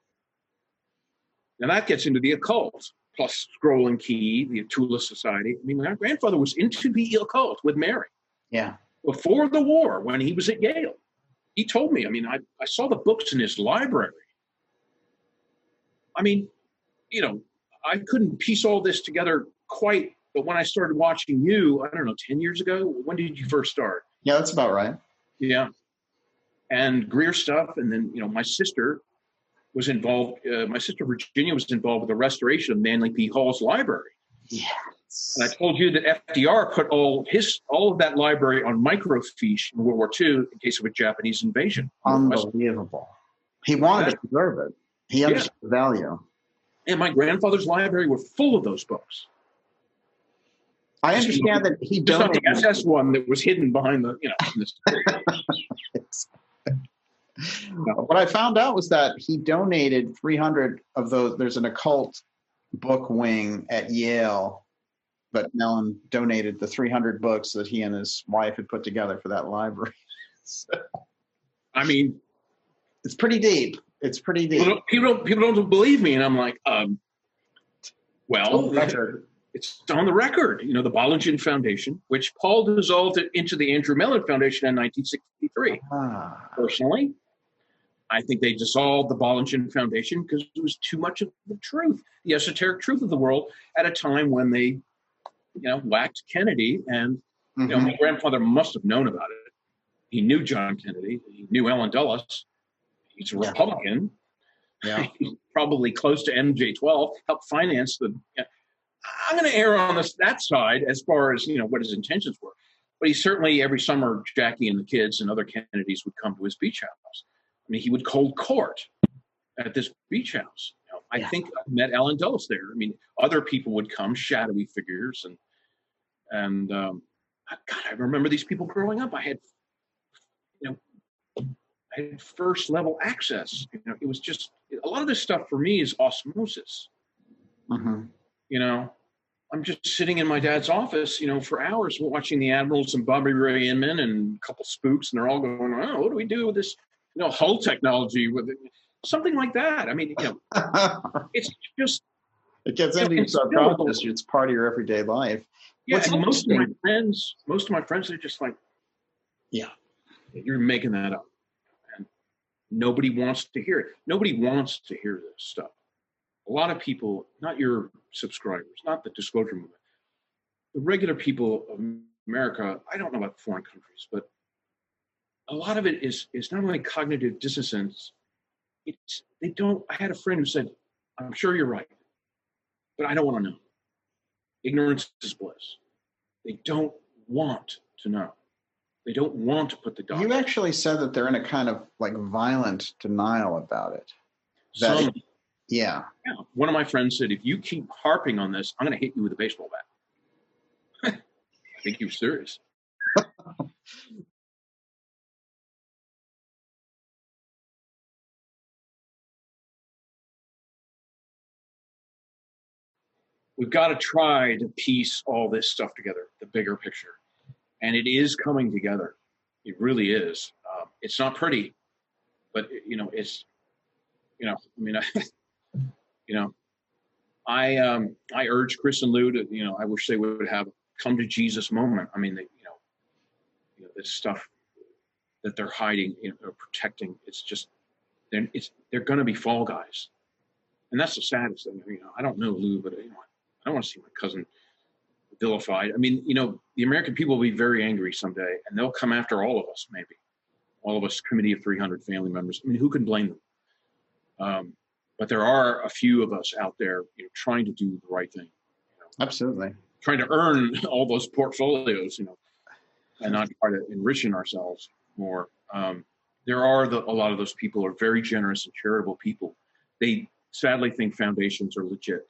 Now that gets into the occult, plus Scroll and Key, the Tula Society. I mean, my grandfather was into the occult with Mary. Yeah. Before the war, when he was at Yale, he told me, I mean, I, I saw the books in his library. I mean, you know, I couldn't piece all this together quite, but when I started watching you, I don't know, ten years ago, when did you first start? Yeah, that's about right. Yeah. And Greer stuff. And then, you know, my sister was involved, uh, my sister Virginia was involved with the restoration of Manly P. Hall's library. Yes. And I told you that F D R put all his all of that library on microfiche in World War Two in case of a Japanese invasion. Unbelievable. He wanted to preserve it. He understood yeah. the value. And my grandfather's library were full of those books. I understand that he donated. Just not the S S one that was hidden behind the, you know. This. No. What I found out was that he donated three hundred of those. There's an occult book wing at Yale, but Mellon donated the three hundred books that he and his wife had put together for that library. So, I mean, it's pretty deep. It's pretty deep. People don't, people don't, people don't believe me, and I'm like, um, well, it's on the record. You know, the Bollingen Foundation, which Paul dissolved it into the Andrew Mellon Foundation in nineteen sixty-three. Ah. Personally, I think they dissolved the Bollingen Foundation because it was too much of the truth, the esoteric truth of the world at a time when they, you know, whacked Kennedy. And, mm-hmm. you know, my grandfather must have known about it. He knew John Kennedy. He knew Ellen Dulles. He's a yeah. Republican. Yeah. He's probably close to M J twelve, helped finance the, you know, I'm going to err on this, that side as far as, you know, what his intentions were. But he certainly, every summer, Jackie and the kids and other Kennedys would come to his beach house. I mean, he would hold court at this beach house. You know, I yeah. think I met Ellen Dulles there. I mean, other people would come, shadowy figures. And, and um, God, I remember these people growing up. I had, you know, I had first level access. You know, it was just, a lot of this stuff for me is osmosis. Mm-hmm. You know, I'm just sitting in my dad's office, you know, for hours watching the Admirals and Bobby Ray Inman and a couple spooks, and they're all going, oh, what do we do with this, you know, hull technology with it? Something like that. I mean, you know, it's just. It gets into your subconscious. It's part of your everyday life. Yeah, and most of my friends, most of my friends are just like, yeah, you're making that up. And nobody wants to hear it. Nobody wants to hear this stuff. A lot of people, not your subscribers, not the disclosure movement, the regular people of America, I don't know about foreign countries, but a lot of it is is not only cognitive dissonance, it's, they don't, I had a friend who said, I'm sure you're right, but I don't want to know. Ignorance is bliss. They don't want to know. They don't want to put the dog. You actually said that they're in a kind of like violent denial about it. That Some, it, yeah. yeah. One of my friends said, if you keep harping on this, I'm going to hit you with a baseball bat. I think you're serious. we've got to try to piece all this stuff together, the bigger picture. And it is coming together. It really is. Um, it's not pretty, but you know, it's, you know, I mean, I, you know, I, um, I urge Chris and Lou to, you know, I wish they would have come to Jesus moment. I mean, they, you know, you know, this stuff that they're hiding, you know, or protecting, it's just, they're, it's, they're going to be fall guys. And that's the saddest thing. You know, I don't know Lou, but you know, I don't want to see my cousin vilified. I mean, you know, the American people will be very angry someday, and they'll come after all of us, maybe. All of us, committee of three hundred family members. I mean, who can blame them? Um, but there are a few of us out there, you know, trying to do the right thing. You know, Absolutely. Trying to earn all those portfolios, you know, and not try to enriching ourselves more. Um, there are the, a lot of those people are very generous and charitable people. They sadly think foundations are legit.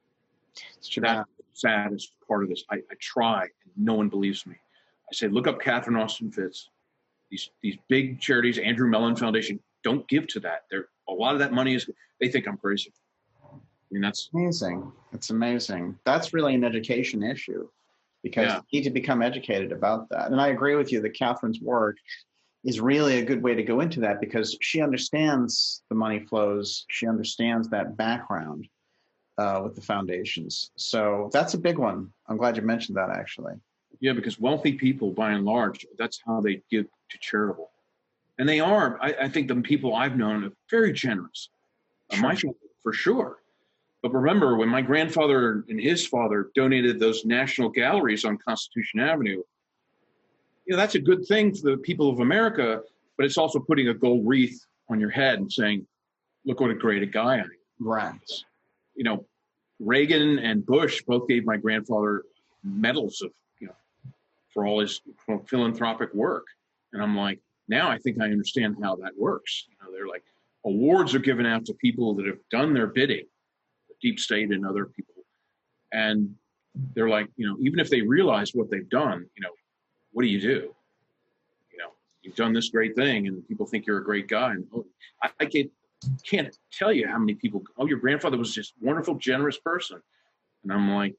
It's true. That's the saddest part of this. I, I try, and no one believes me. I say, look up Catherine Austin Fitts. These these big charities, Andrew Mellon Foundation, don't give to that. They're, a lot of that money is, they think I'm crazy. I mean, that's amazing. It's amazing. That's really an education issue, because Yeah. you need to become educated about that. And I agree with you that Catherine's work is really a good way to go into that, because she understands the money flows. She understands that background uh, with the foundations. So that's a big one. I'm glad you mentioned that, actually. Yeah, because wealthy people, by and large, that's how they give to charitable. And they are, I, I think the people I've known are very generous. Uh, my family, for sure. But remember, when my grandfather and his father donated those national galleries on Constitution Avenue, you know, that's a good thing for the people of America, but it's also putting a gold wreath on your head and saying, look what a great a guy I am. Right. You know, Reagan and Bush both gave my grandfather medals of, you know, for all his philanthropic work. And I'm like, now I think I understand how that works. You know, they're like, awards are given out to people that have done their bidding, the deep state and other people. And they're like, you know, even if they realize what they've done, you know, what do you do? You know, you've done this great thing and people think you're a great guy. And oh, I, I can't, can't tell you how many people, oh, your grandfather was just a wonderful, generous person. And I'm like,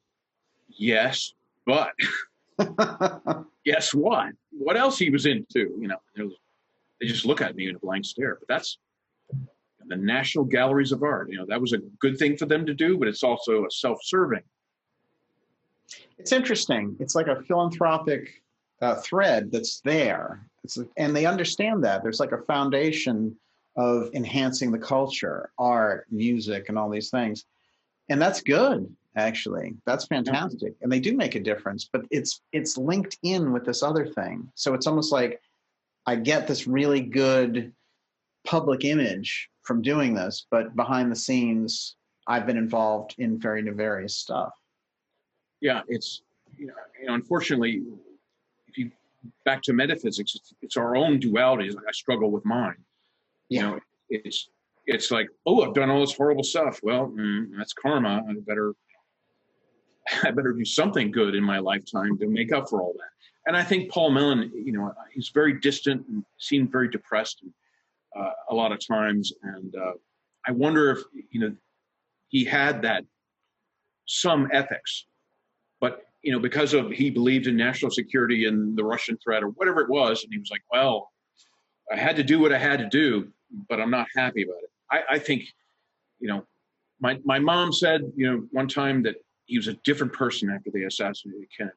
yes, but guess what? What else he was into? You know, they just look at me in a blank stare. But that's the National Galleries of Art. You know, that was a good thing for them to do, but it's also a self-serving. It's interesting. It's like a philanthropic uh, thread that's there. It's, and they understand that. There's like a foundation of enhancing the culture, art, music, and all these things. And that's good, actually. That's fantastic. And they do make a difference, but it's it's linked in with this other thing. So it's almost like I get this really good public image from doing this, but behind the scenes, I've been involved in very nefarious stuff. Yeah, it's, you know, you know, unfortunately, if you back to metaphysics, it's, it's our own dualities. Like I struggle with mine. You Yeah. know, it's it's like, oh, I've done all this horrible stuff. Well, mm, that's karma. I better I better do something good in my lifetime to make up for all that. And I think Paul Mellon, you know, he's very distant and seemed very depressed uh, a lot of times. And uh, I wonder if, you know, he had that some ethics, but, you know, because of he believed in national security and the Russian threat or whatever it was. And he was like, well, I had to do what I had to do, but I'm not happy about it. I, I think, you know, my, my mom said, you know, one time that he was a different person after they assassinated Kennedy.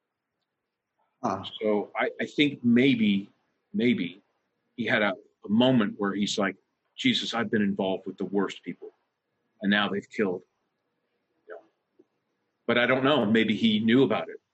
Huh. So I, I think maybe, maybe he had a, a moment where he's like, Jesus, I've been involved with the worst people, and now they've killed. You know. But I don't know. Maybe he knew about it.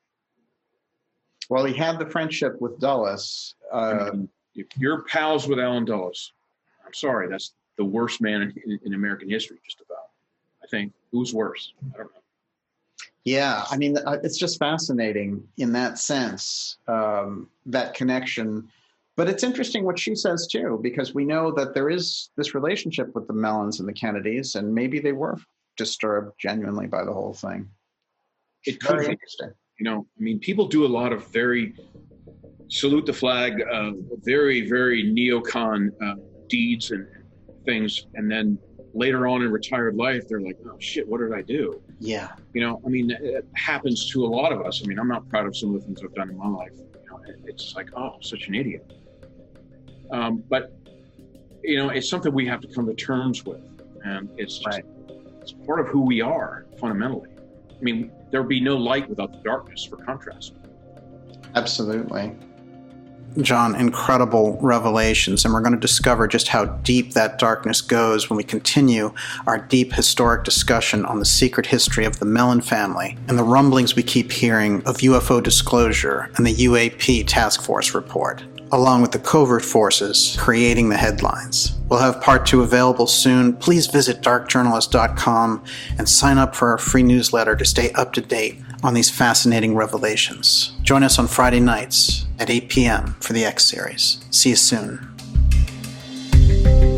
Well, he had the friendship with Dulles. Uh, I mean, if you're pals with Alan Dulles, I'm sorry, that's the worst man in, in, in American history, just about. I think. Who's worse? I don't know. Yeah, I mean, it's just fascinating in that sense, um, that connection. But it's interesting what she says, too, because we know that there is this relationship with the Mellons and the Kennedys, and maybe they were disturbed genuinely by the whole thing. It could Very be. interesting. You know, I mean, people do a lot of very salute the flag, uh, very, very neocon uh, deeds and things. And then later on in retired life, they're like, oh, shit, what did I do? Yeah. You know, I mean, it happens to a lot of us. I mean, I'm not proud of some of the things I've done in my life. You know, it's like, oh, such an idiot. Um, but, you know, it's something we have to come to terms with. And it's just, right. it's part of who we are fundamentally. I mean, there would be no light without the darkness, for contrast. Absolutely. John, incredible revelations, and we're going to discover just how deep that darkness goes when we continue our deep historic discussion on the secret history of the Mellon family and the rumblings we keep hearing of U F O disclosure and the U A P task force report, along with the covert forces creating the headlines. We'll have part two available soon. Please visit dark journalist dot com and sign up for our free newsletter to stay up to date on these fascinating revelations. Join us on Friday nights at eight p.m. for the X-Series. See you soon.